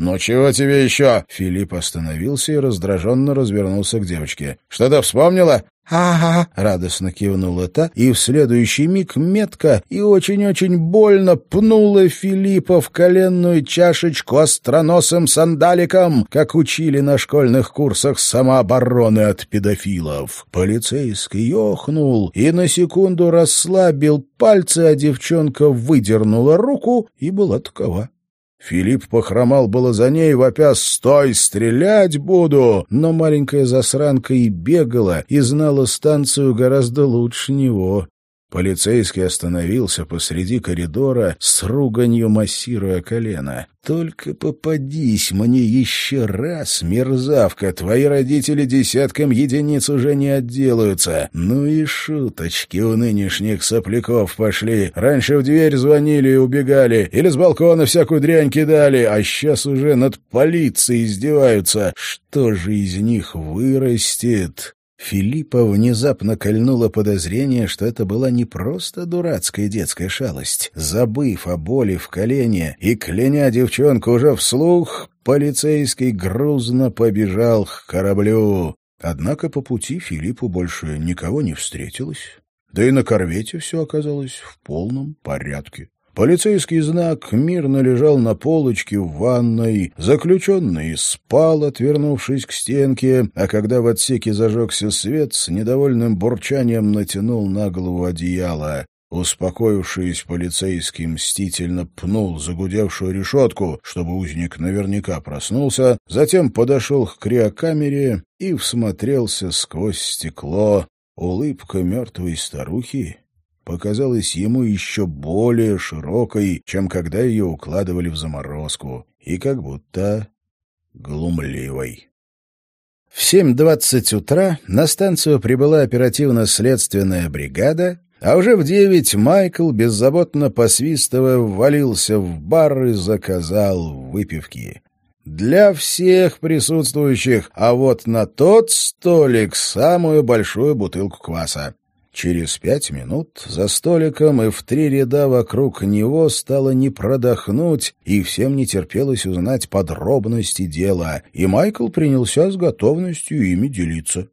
[SPEAKER 1] «Ну чего тебе еще?» Филипп остановился и раздраженно развернулся к девочке. «Что-то вспомнила?»
[SPEAKER 2] «Ага», — радостно кивнула та, и в следующий миг метко и очень-очень больно пнула Филиппа в коленную чашечку остроносым сандаликом, как учили на школьных курсах самообороны от педофилов. Полицейский охнул и на секунду расслабил пальцы, а девчонка выдернула руку и была такова. Филипп похромал было за ней, вопя «Стой, стрелять буду!», но маленькая засранка и бегала, и знала станцию гораздо лучше него. Полицейский остановился посреди коридора с руганью, массируя колено. «Только попадись мне еще раз, мерзавка, твои родители десятком единиц уже не отделаются. Ну и шуточки у нынешних сопляков пошли. Раньше в дверь звонили и убегали, или с балкона всякую дрянь кидали, а сейчас уже над полицией издеваются. Что же из них вырастет?» Филиппа внезапно кольнуло подозрение, что это была не просто дурацкая детская шалость. Забыв о боли в колене и кляня девчонку уже вслух, полицейский грузно побежал к кораблю. Однако по пути Филиппу больше никого не встретилось. Да и на корвете все оказалось в полном порядке. Полицейский знак мирно лежал на полочке в ванной, заключенный спал, отвернувшись к стенке, а когда в отсеке зажегся свет, с недовольным бурчанием натянул на голову одеяло. Успокоившись, полицейский мстительно пнул загудевшую решетку, чтобы узник наверняка проснулся, затем подошел к криокамере и всмотрелся сквозь стекло. Улыбка мертвой старухи показалась ему еще более широкой, чем когда ее укладывали в заморозку, и как будто глумливой. В семь двадцать утра на станцию прибыла оперативно-следственная бригада, а уже в девять Майкл, беззаботно посвистывая, ввалился в бар и заказал выпивки. Для всех присутствующих, а вот на тот столик самую большую бутылку кваса. Через пять минут за столиком и в три ряда вокруг него стало не продохнуть, и всем не терпелось узнать подробности дела, и Майкл принялся с готовностью ими делиться.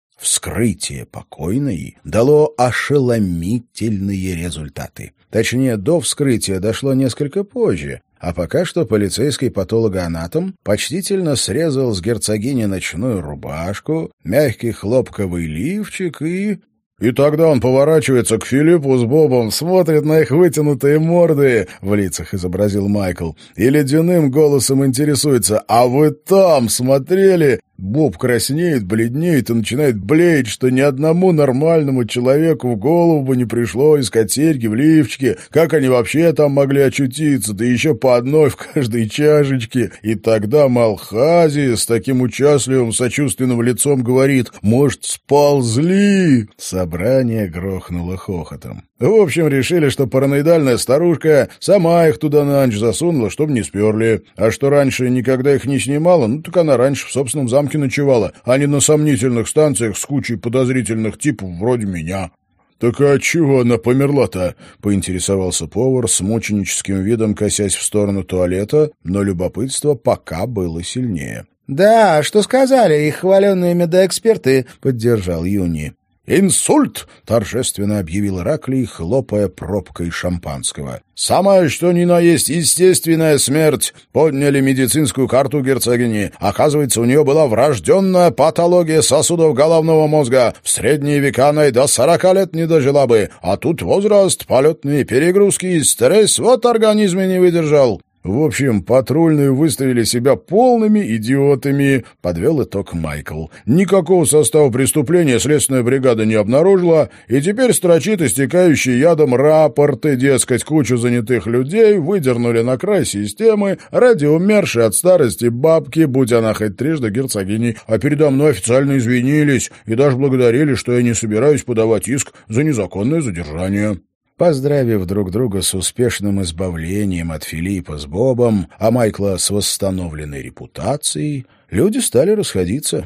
[SPEAKER 2] Вскрытие покойной дало ошеломительные результаты. Точнее, до вскрытия дошло несколько позже, а пока что полицейский патологоанатом почтительно срезал с герцогини ночную рубашку, мягкий хлопковый лифчик и... И тогда он поворачивается к Филиппу с Бобом, смотрит на их вытянутые морды, в лицах изобразил Майкл, и ледяным голосом интересуется: «А вы там смотрели?» Боб краснеет, бледнеет и начинает блеять, что ни одному нормальному человеку в голову бы не пришло искать серьги в лифчике. Как они вообще там могли очутиться, да еще по одной в каждой чашечке? И тогда Малхази с таким участливым, сочувственным лицом говорит: «Может, сползли?» Собрание грохнуло хохотом. В общем, решили, что параноидальная старушка сама их туда на ночь засунула, чтобы не сперли. А что раньше никогда их не снимала, ну так она раньше в собственном замке ночевала, а не на сомнительных станциях с кучей подозрительных типов вроде меня. «Так а чего она померла-то?» — поинтересовался повар с мученическим видом, косясь в сторону туалета, но любопытство пока было сильнее. «Да, что сказали их хваленные медэксперты», — поддержал Юни. «Инсульт!» — торжественно объявил Ираклий, хлопая пробкой шампанского. «Самое что ни на есть естественная смерть. Подняли медицинскую карту герцогини. Оказывается, у нее была врожденная патология сосудов головного мозга. В средние века она и до сорока лет не дожила бы. А тут возраст, полетные перегрузки и стресс вот организме не выдержал». В общем, патрульные выставили себя полными идиотами, подвел итог Майкл. Никакого состава преступления следственная бригада не обнаружила, и теперь строчит истекающий ядом рапорты, дескать, кучу занятых людей выдернули на край системы ради умершей от старости бабки, будь она хоть трижды герцогиней, а передо мной официально извинились и даже благодарили, что я не собираюсь подавать иск за незаконное задержание. Поздравив друг друга с успешным избавлением от Филиппа с Бобом, а Майкла с восстановленной репутацией, люди стали расходиться.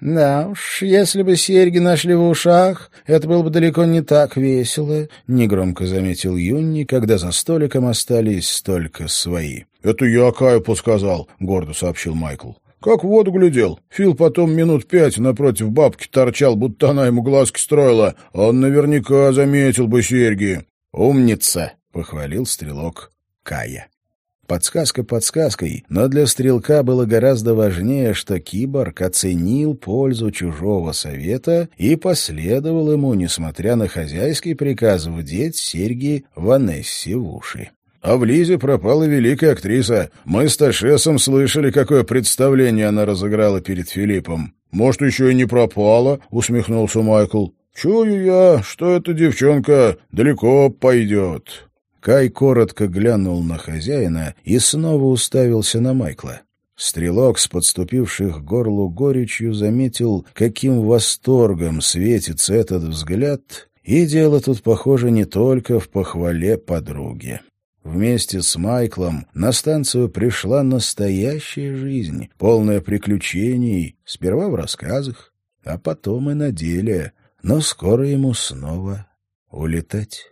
[SPEAKER 2] «Да уж, если бы серьги нашли в ушах, это было бы далеко не так весело», — негромко заметил Юнни, когда за столиком остались только свои.
[SPEAKER 1] «Это я Каю подсказал», — гордо сообщил Майкл. «Как в воду глядел. Фил потом минут пять напротив бабки торчал, будто она ему глазки строила. Он наверняка заметил бы серьги».
[SPEAKER 2] «Умница», — похвалил стрелок Кая. Подсказка подсказкой, но для стрелка было гораздо важнее, что киборг оценил пользу чужого совета и последовал ему, несмотря на хозяйский приказ вдеть серьги Ванессе в уши.
[SPEAKER 1] «А в Лизе пропала великая актриса. Мы с Ташесом слышали, какое представление она разыграла перед Филиппом». «Может, еще и не пропала?» — усмехнулся Майкл. «Чую я, что эта девчонка далеко пойдет».
[SPEAKER 2] Кай коротко глянул на хозяина и снова уставился на Майкла. Стрелок с подступивших к горлу горечью заметил, каким восторгом светится этот взгляд, и дело тут, похоже, не только в похвале подруги. Вместе с Майклом на станцию пришла настоящая жизнь, полная приключений, сперва в рассказах, а потом и на деле, но скоро ему снова улетать.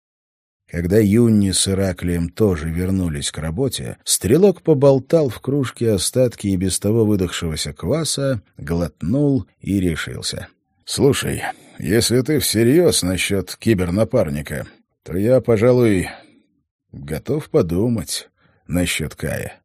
[SPEAKER 2] Когда Юнни с Ираклием тоже вернулись к работе, стрелок поболтал в кружке остатки и без того выдохшегося кваса, глотнул и решился.
[SPEAKER 1] «Слушай, если ты всерьез насчет кибернапарника, то я, пожалуй, готов подумать насчет Кая».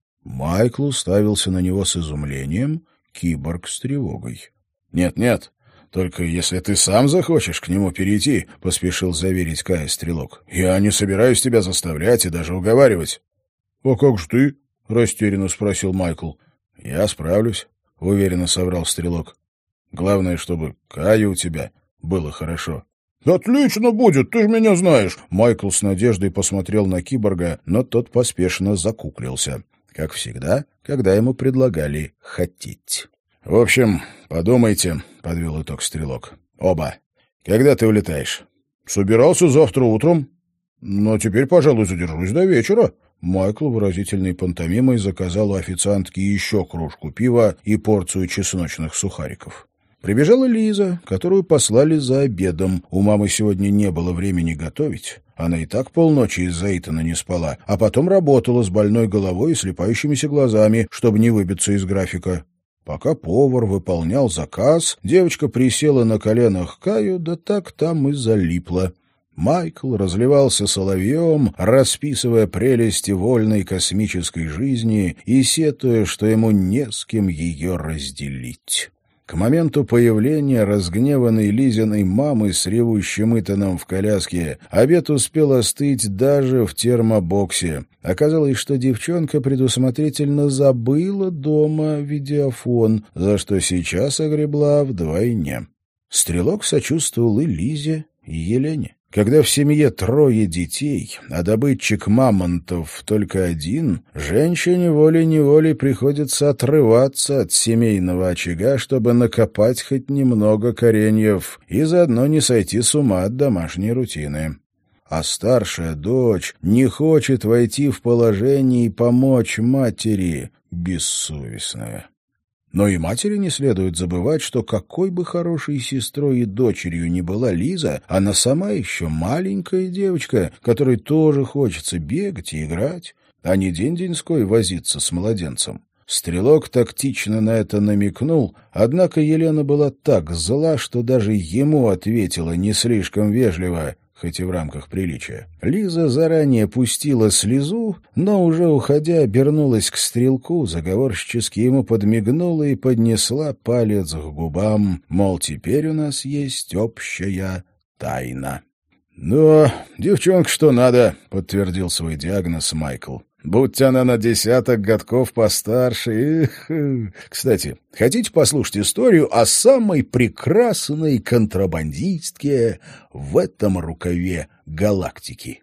[SPEAKER 2] Майкл уставился на него с изумлением, киборг с тревогой.
[SPEAKER 1] «Нет-нет, только если ты сам захочешь к нему перейти», — поспешил заверить Кая стрелок. «Я не собираюсь тебя заставлять и даже уговаривать». «А как же ты?» — растерянно спросил Майкл. «Я справлюсь», — уверенно соврал стрелок. «Главное, чтобы Каю у тебя было хорошо». «Отлично будет, ты же меня знаешь!» Майкл с надеждой посмотрел на киборга, но тот поспешно закуклился. Как всегда, когда ему предлагали хотеть. «В общем, подумайте», — подвел итог стрелок. «Оба. Когда ты улетаешь?» «Собирался завтра утром. Но теперь, пожалуй, задержусь до вечера».
[SPEAKER 2] Майкл выразительной пантомимой заказал у официантки еще кружку пива и порцию чесночных сухариков. Прибежала Лиза, которую послали за обедом. У мамы сегодня не было времени готовить. Она и так полночи из-за Итана не спала, а потом работала с больной головой и слепающимися глазами, чтобы не выбиться из графика. Пока повар выполнял заказ, девочка присела на коленах к Каю, да так там и залипла. Майкл разливался соловьем, расписывая прелести вольной космической жизни и сетуя, что ему не с кем ее разделить. К моменту появления разгневанной Лизиной мамы с ревущим Итаном в коляске обед успел остыть даже в термобоксе. Оказалось, что девчонка предусмотрительно забыла дома видеофон, за что сейчас огребла вдвойне. Стрелок сочувствовал и Лизе, и Елене. Когда в семье трое детей, а добытчик мамонтов только один, женщине волей-неволей приходится отрываться от семейного очага, чтобы накопать хоть немного кореньев и заодно не сойти с ума от домашней рутины. А старшая дочь не хочет войти в положение и помочь матери, бессовестная. Но и матери не следует забывать, что какой бы хорошей сестрой и дочерью ни была Лиза, она сама еще маленькая девочка, которой тоже хочется бегать и играть, а не день-деньской возиться с младенцем. Стрелок тактично на это намекнул, однако Елена была так зла, что даже ему ответила не слишком вежливо, хоть и в рамках приличия. Лиза заранее пустила слезу, но уже уходя обернулась к стрелку, заговорщически ему подмигнула и поднесла палец к губам, мол, теперь у нас есть общая тайна. — Да, девчонка что надо, — подтвердил свой диагноз Майкл. Будь она на десяток годков постарше. Эх. Кстати, хотите послушать историю о самой прекрасной контрабандистке в этом рукаве галактики?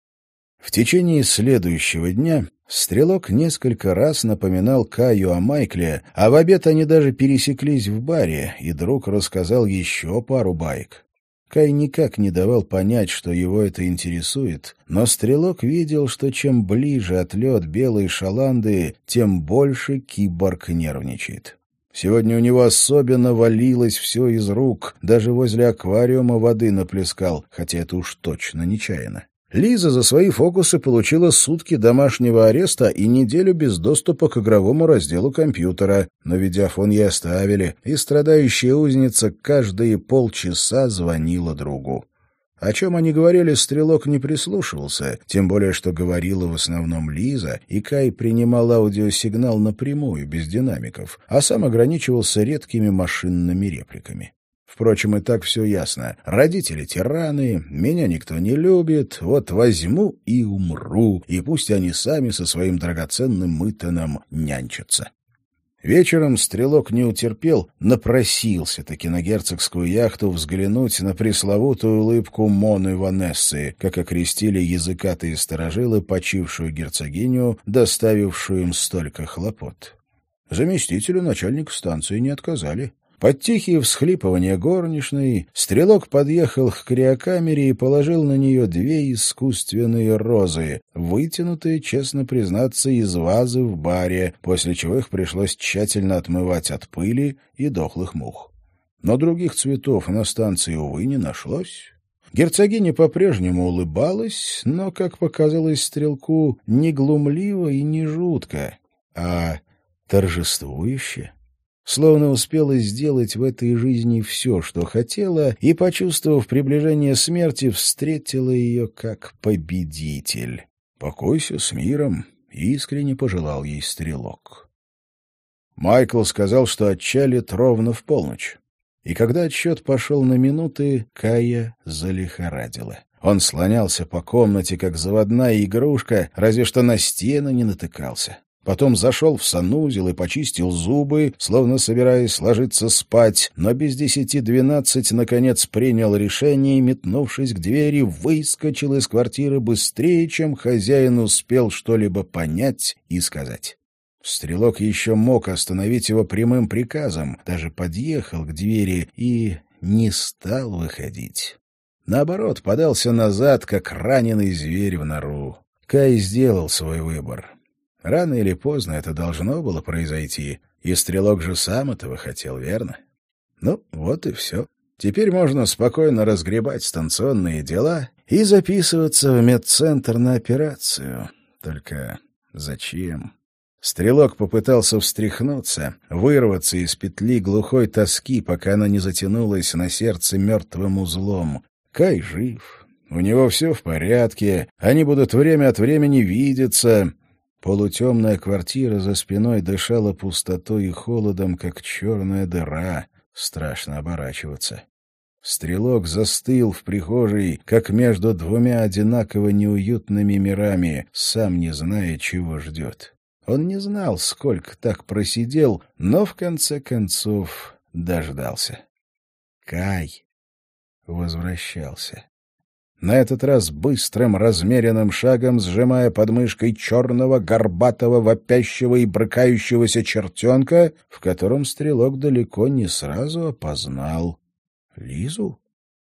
[SPEAKER 2] В течение следующего дня стрелок несколько раз напоминал Каю о Майкле, а в обед они даже пересеклись в баре, и друг рассказал еще пару баек. Кай никак не давал понять, что его это интересует, но стрелок видел, что чем ближе отлет белой шаланды, тем больше киборг нервничает.
[SPEAKER 1] Сегодня у него особенно валилось все из рук, даже возле аквариума воды наплескал, хотя это уж точно нечаянно. Лиза за свои фокусы получила сутки домашнего ареста и неделю без доступа к игровому разделу компьютера, но видеофон ей оставили, и страдающая узница каждые полчаса звонила другу. О чем они говорили, Стрелок не прислушивался, тем более, что говорила в основном Лиза, и Кай принимал аудиосигнал напрямую, без динамиков, а сам ограничивался редкими машинными репликами. Впрочем, и так все ясно. Родители тираны, меня никто не любит, вот возьму и умру, и пусть они сами со своим драгоценным Мытоном нянчатся. Вечером Стрелок не утерпел, напросился-таки на герцогскую яхту взглянуть на пресловутую улыбку Моны Ванессы, как окрестили языкатые старожилы почившую герцогиню, доставившую им столько хлопот. Заместителю начальника станции не отказали. Под тихие всхлипывания горничной Стрелок подъехал к криокамере и положил на нее две искусственные розы, вытянутые, честно признаться, из вазы в баре, после чего их пришлось тщательно отмывать от пыли и дохлых мух. Но других цветов на станции, увы, не нашлось. Герцогиня по-прежнему улыбалась, но, как показалось Стрелку, не глумливо и не жутко, а торжествующе. Словно успела сделать в этой жизни все, что хотела, и, почувствовав приближение смерти, встретила ее как победитель. «Покойся с миром», — искренне пожелал ей Стрелок. Майкл сказал, что отчалит ровно в полночь. И когда отсчет пошел на минуты, Кая залихорадила. Он слонялся по комнате, как заводная игрушка, разве что на стены не натыкался. Потом зашел в санузел и почистил зубы, словно собираясь ложиться спать, но без десяти двенадцать, наконец, принял решение и, метнувшись к двери, выскочил из квартиры быстрее, чем хозяин успел что-либо понять и сказать. Стрелок еще мог остановить его прямым приказом, даже подъехал к двери и не стал выходить. Наоборот, подался назад, как раненый зверь в нору. Кай сделал свой выбор. Рано или поздно это должно было произойти, и Стрелок же сам этого хотел, верно? Ну, вот и все. Теперь можно спокойно разгребать станционные дела и записываться в медцентр на операцию. Только зачем? Стрелок попытался встряхнуться, вырваться из петли глухой тоски, пока она не затянулась на сердце мертвым узлом. Кай жив, у него все в порядке, они будут время от времени видеться. Полутемная квартира за спиной дышала пустотой и холодом, как черная дыра. Страшно оборачиваться. Стрелок застыл в прихожей, как между двумя одинаково неуютными мирами, сам не зная, чего ждет. Он не знал, сколько так просидел, но в конце концов дождался. Кай возвращался. На этот раз быстрым, размеренным шагом, сжимая под мышкой черного, горбатого, вопящего и брыкающегося чертенка, в котором Стрелок далеко не сразу опознал Лизу.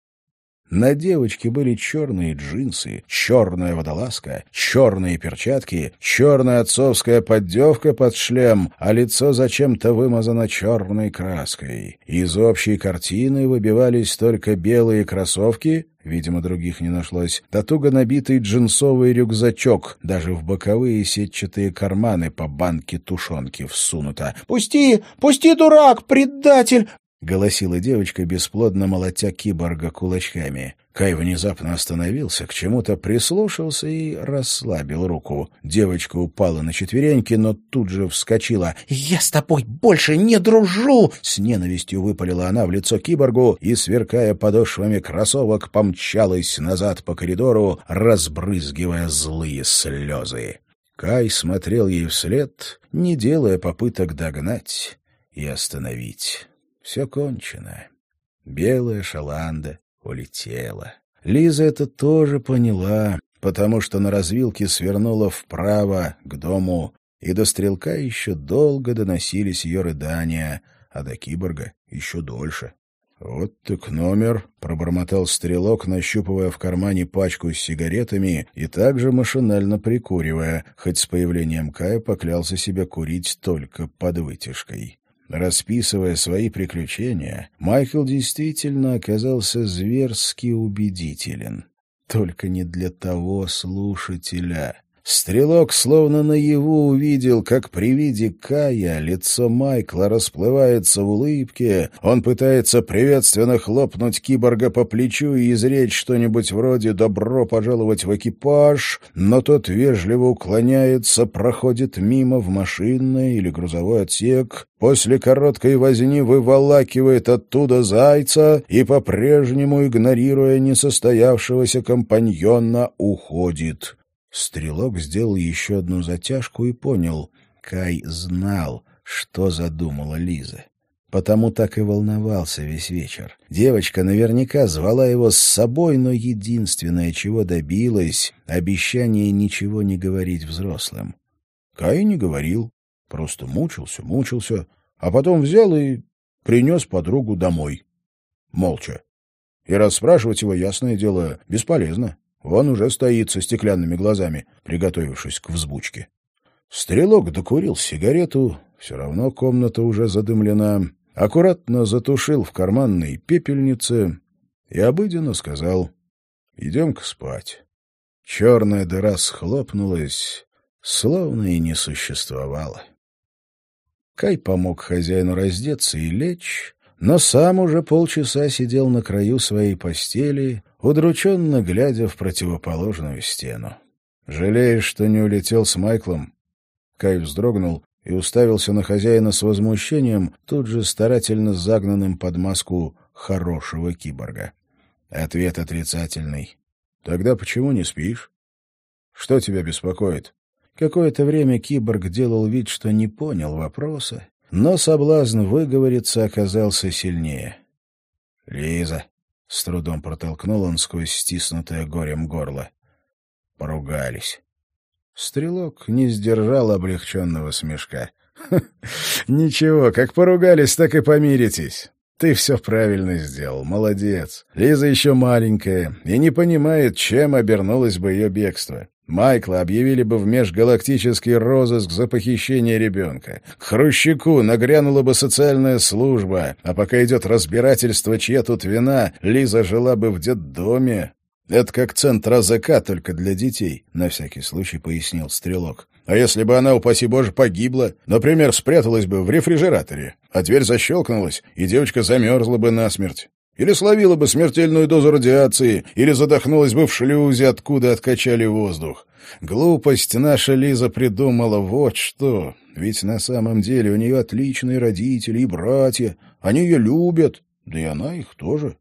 [SPEAKER 1] На девочке были черные джинсы, черная водолазка, черные перчатки, черная отцовская поддевка под шлем, а лицо зачем-то вымазано черной краской. Из общей картины выбивались только белые кроссовки, видимо, других не нашлось, да туго набитый джинсовый рюкзачок, даже в боковые сетчатые карманы по банке тушенки всунуто. «Пусти! Пусти, дурак! Предатель!» — голосила девочка, бесплодно молотя киборга кулачками. Кай внезапно остановился, к чему-то прислушался и расслабил руку. Девочка упала на четвереньки, но тут же вскочила. «Я с тобой больше не дружу!» С ненавистью выпалила она в лицо киборгу и, сверкая подошвами кроссовок, помчалась назад по коридору, разбрызгивая злые слезы. Кай смотрел ей вслед, не делая попыток догнать и остановить. Все кончено. Белая шаланда улетела. Лиза это тоже поняла, потому что на развилке свернула вправо, к дому, и до Стрелка еще долго доносились ее рыдания, а до киборга еще дольше. «Вот так номер», — пробормотал Стрелок, нащупывая в кармане пачку с сигаретами и также машинально прикуривая, хоть с появлением Кая поклялся себе курить только под вытяжкой. Расписывая свои приключения, Майкл действительно оказался зверски убедителен. Только не для того слушателя. Стрелок словно наяву увидел, как при виде Кая лицо Майкла расплывается в улыбке, он пытается приветственно хлопнуть киборга по плечу и изречь что-нибудь вроде «добро пожаловать в экипаж», но тот вежливо уклоняется, проходит мимо в машинный или грузовой отсек, после короткой возни выволакивает оттуда зайца и, по-прежнему игнорируя несостоявшегося компаньона, уходит. Стрелок сделал еще одну затяжку и понял — Кай знал, что задумала Лиза. Потому так и волновался весь вечер. Девочка наверняка звала его с собой, но единственное, чего добилась — обещание ничего не говорить взрослым. Кай не говорил, просто мучился, мучился, а потом взял и принес подругу домой. Молча. И расспрашивать его, ясное дело, бесполезно. Он уже стоит со стеклянными глазами, приготовившись к взбучке. Стрелок докурил сигарету, все равно комната уже задымлена, аккуратно затушил в карманной пепельнице и обыденно сказал: «Идем-ка спать». Черная дыра схлопнулась, словно и не существовала. Кай помог хозяину раздеться и лечь, но сам уже полчаса сидел на краю своей постели, удрученно глядя в противоположную стену. «Жалеешь, что не улетел с Майклом?» Кай вздрогнул и уставился на хозяина с возмущением, тут же старательно загнанным под маску хорошего киборга. Ответ отрицательный. «Тогда почему не спишь? Что тебя беспокоит?» Какое-то время киборг делал вид, что не понял вопроса, но соблазн выговориться оказался сильнее. «Лиза», — с трудом протолкнул он сквозь стиснутое горем горло. Поругались. Стрелок не сдержал облегченного смешка. «Ничего, как поругались, так и помиритесь. Ты все правильно сделал, молодец. Лиза еще маленькая и не понимает, чем обернулось бы ее бегство. Майкла объявили бы в межгалактический розыск за похищение ребенка. К Хрущаку нагрянула бы социальная служба, а пока идет разбирательство, чья тут вина, Лиза жила бы в детдоме. Это как центр АЗК, только для детей», — на всякий случай пояснил Стрелок. «А если бы она, упаси Боже, погибла? Например, спряталась бы в рефрижераторе, а дверь защелкнулась, и девочка замерзла бы насмерть. Или словила бы смертельную дозу радиации, или задохнулась бы в шлюзе, откуда откачали воздух. Глупость наша Лиза придумала вот что. Ведь на самом деле у нее отличные родители и братья. Они ее любят, да и она их тоже».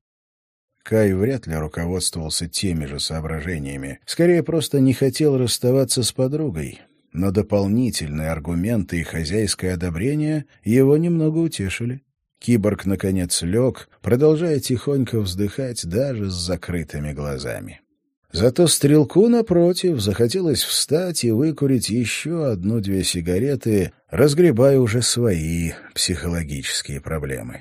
[SPEAKER 1] Кай вряд ли руководствовался теми же соображениями. Скорее, просто не хотел расставаться с подругой. Но дополнительные аргументы и хозяйское одобрение его немного утешили. Киборг, наконец, лег, продолжая тихонько вздыхать даже с закрытыми глазами. Зато стрелку, напротив, захотелось встать и выкурить еще одну-две сигареты, разгребая уже свои психологические проблемы.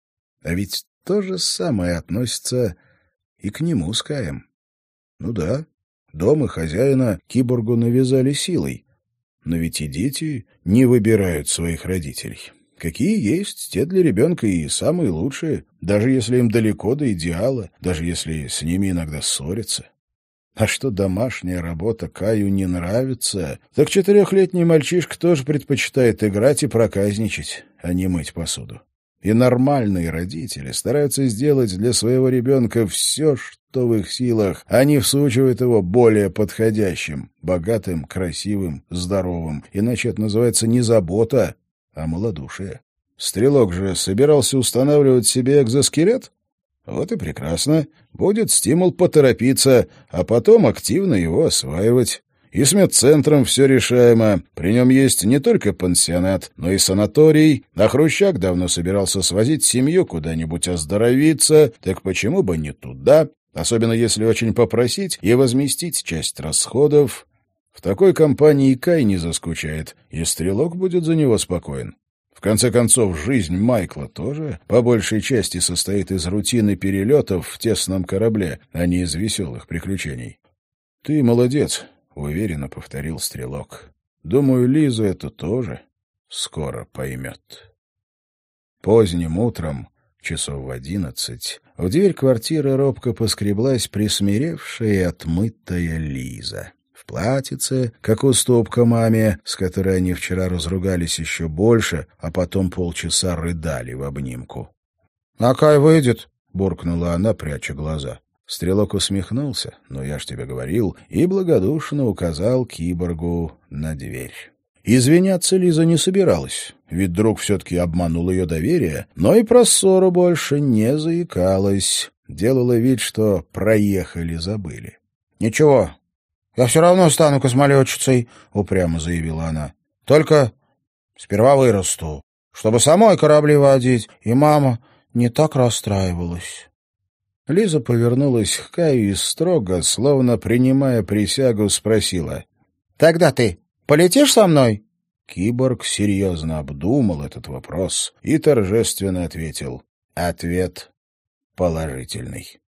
[SPEAKER 1] А ведь то же самое относится и к нему с Каем. Ну да, дом и хозяина киборгу навязали силой, но ведь и дети не выбирают своих родителей. Какие есть, те для ребенка и самые лучшие, даже если им далеко до идеала, даже если с ними иногда ссорятся. А что домашняя работа Каю не нравится, так четырехлетний мальчишка тоже предпочитает играть и проказничать, а не мыть посуду. И нормальные родители стараются сделать для своего ребенка все, что в их силах. Они всучивают его более подходящим, богатым, красивым, здоровым. Иначе это называется не забота, а малодушие. Стрелок же собирался устанавливать себе экзоскелет? Вот и прекрасно. Будет стимул поторопиться, а потом активно его осваивать. И с медцентром все решаемо. При нем есть не только пансионат, но и санаторий. А Хрущак давно собирался свозить семью куда-нибудь оздоровиться. Так почему бы не туда? Особенно если очень попросить и возместить часть расходов. В такой компании Кай не заскучает, и Стрелок будет за него спокоен. В конце концов, жизнь Майкла тоже по большей части состоит из рутины перелетов в тесном корабле, а не из веселых приключений. «Ты молодец», — уверенно повторил Стрелок. «Думаю, Лиза это тоже скоро поймет». Поздним утром, часов в одиннадцать, в дверь квартиры робко поскреблась присмиревшая и отмытая Лиза. В платьице, как уступка маме, с которой они вчера разругались еще больше, а потом полчаса рыдали в обнимку. — А Кай выйдет? — буркнула она, пряча глаза. Стрелок усмехнулся, но я ж тебе говорил, и благодушно указал киборгу на дверь. Извиняться Лиза не собиралась, ведь друг все-таки обманул ее доверие, но и про ссору больше не заикалась, делала вид, что проехали, забыли. — Ничего, я все равно стану космолетчицей, — упрямо заявила она. — Только сперва вырасту, чтобы самой корабли водить, и мама не так расстраивалась. Лиза повернулась к Каю и строго, словно принимая присягу, спросила. — Тогда ты полетишь со мной? Киборг серьезно обдумал этот вопрос и торжественно ответил. Ответ положительный.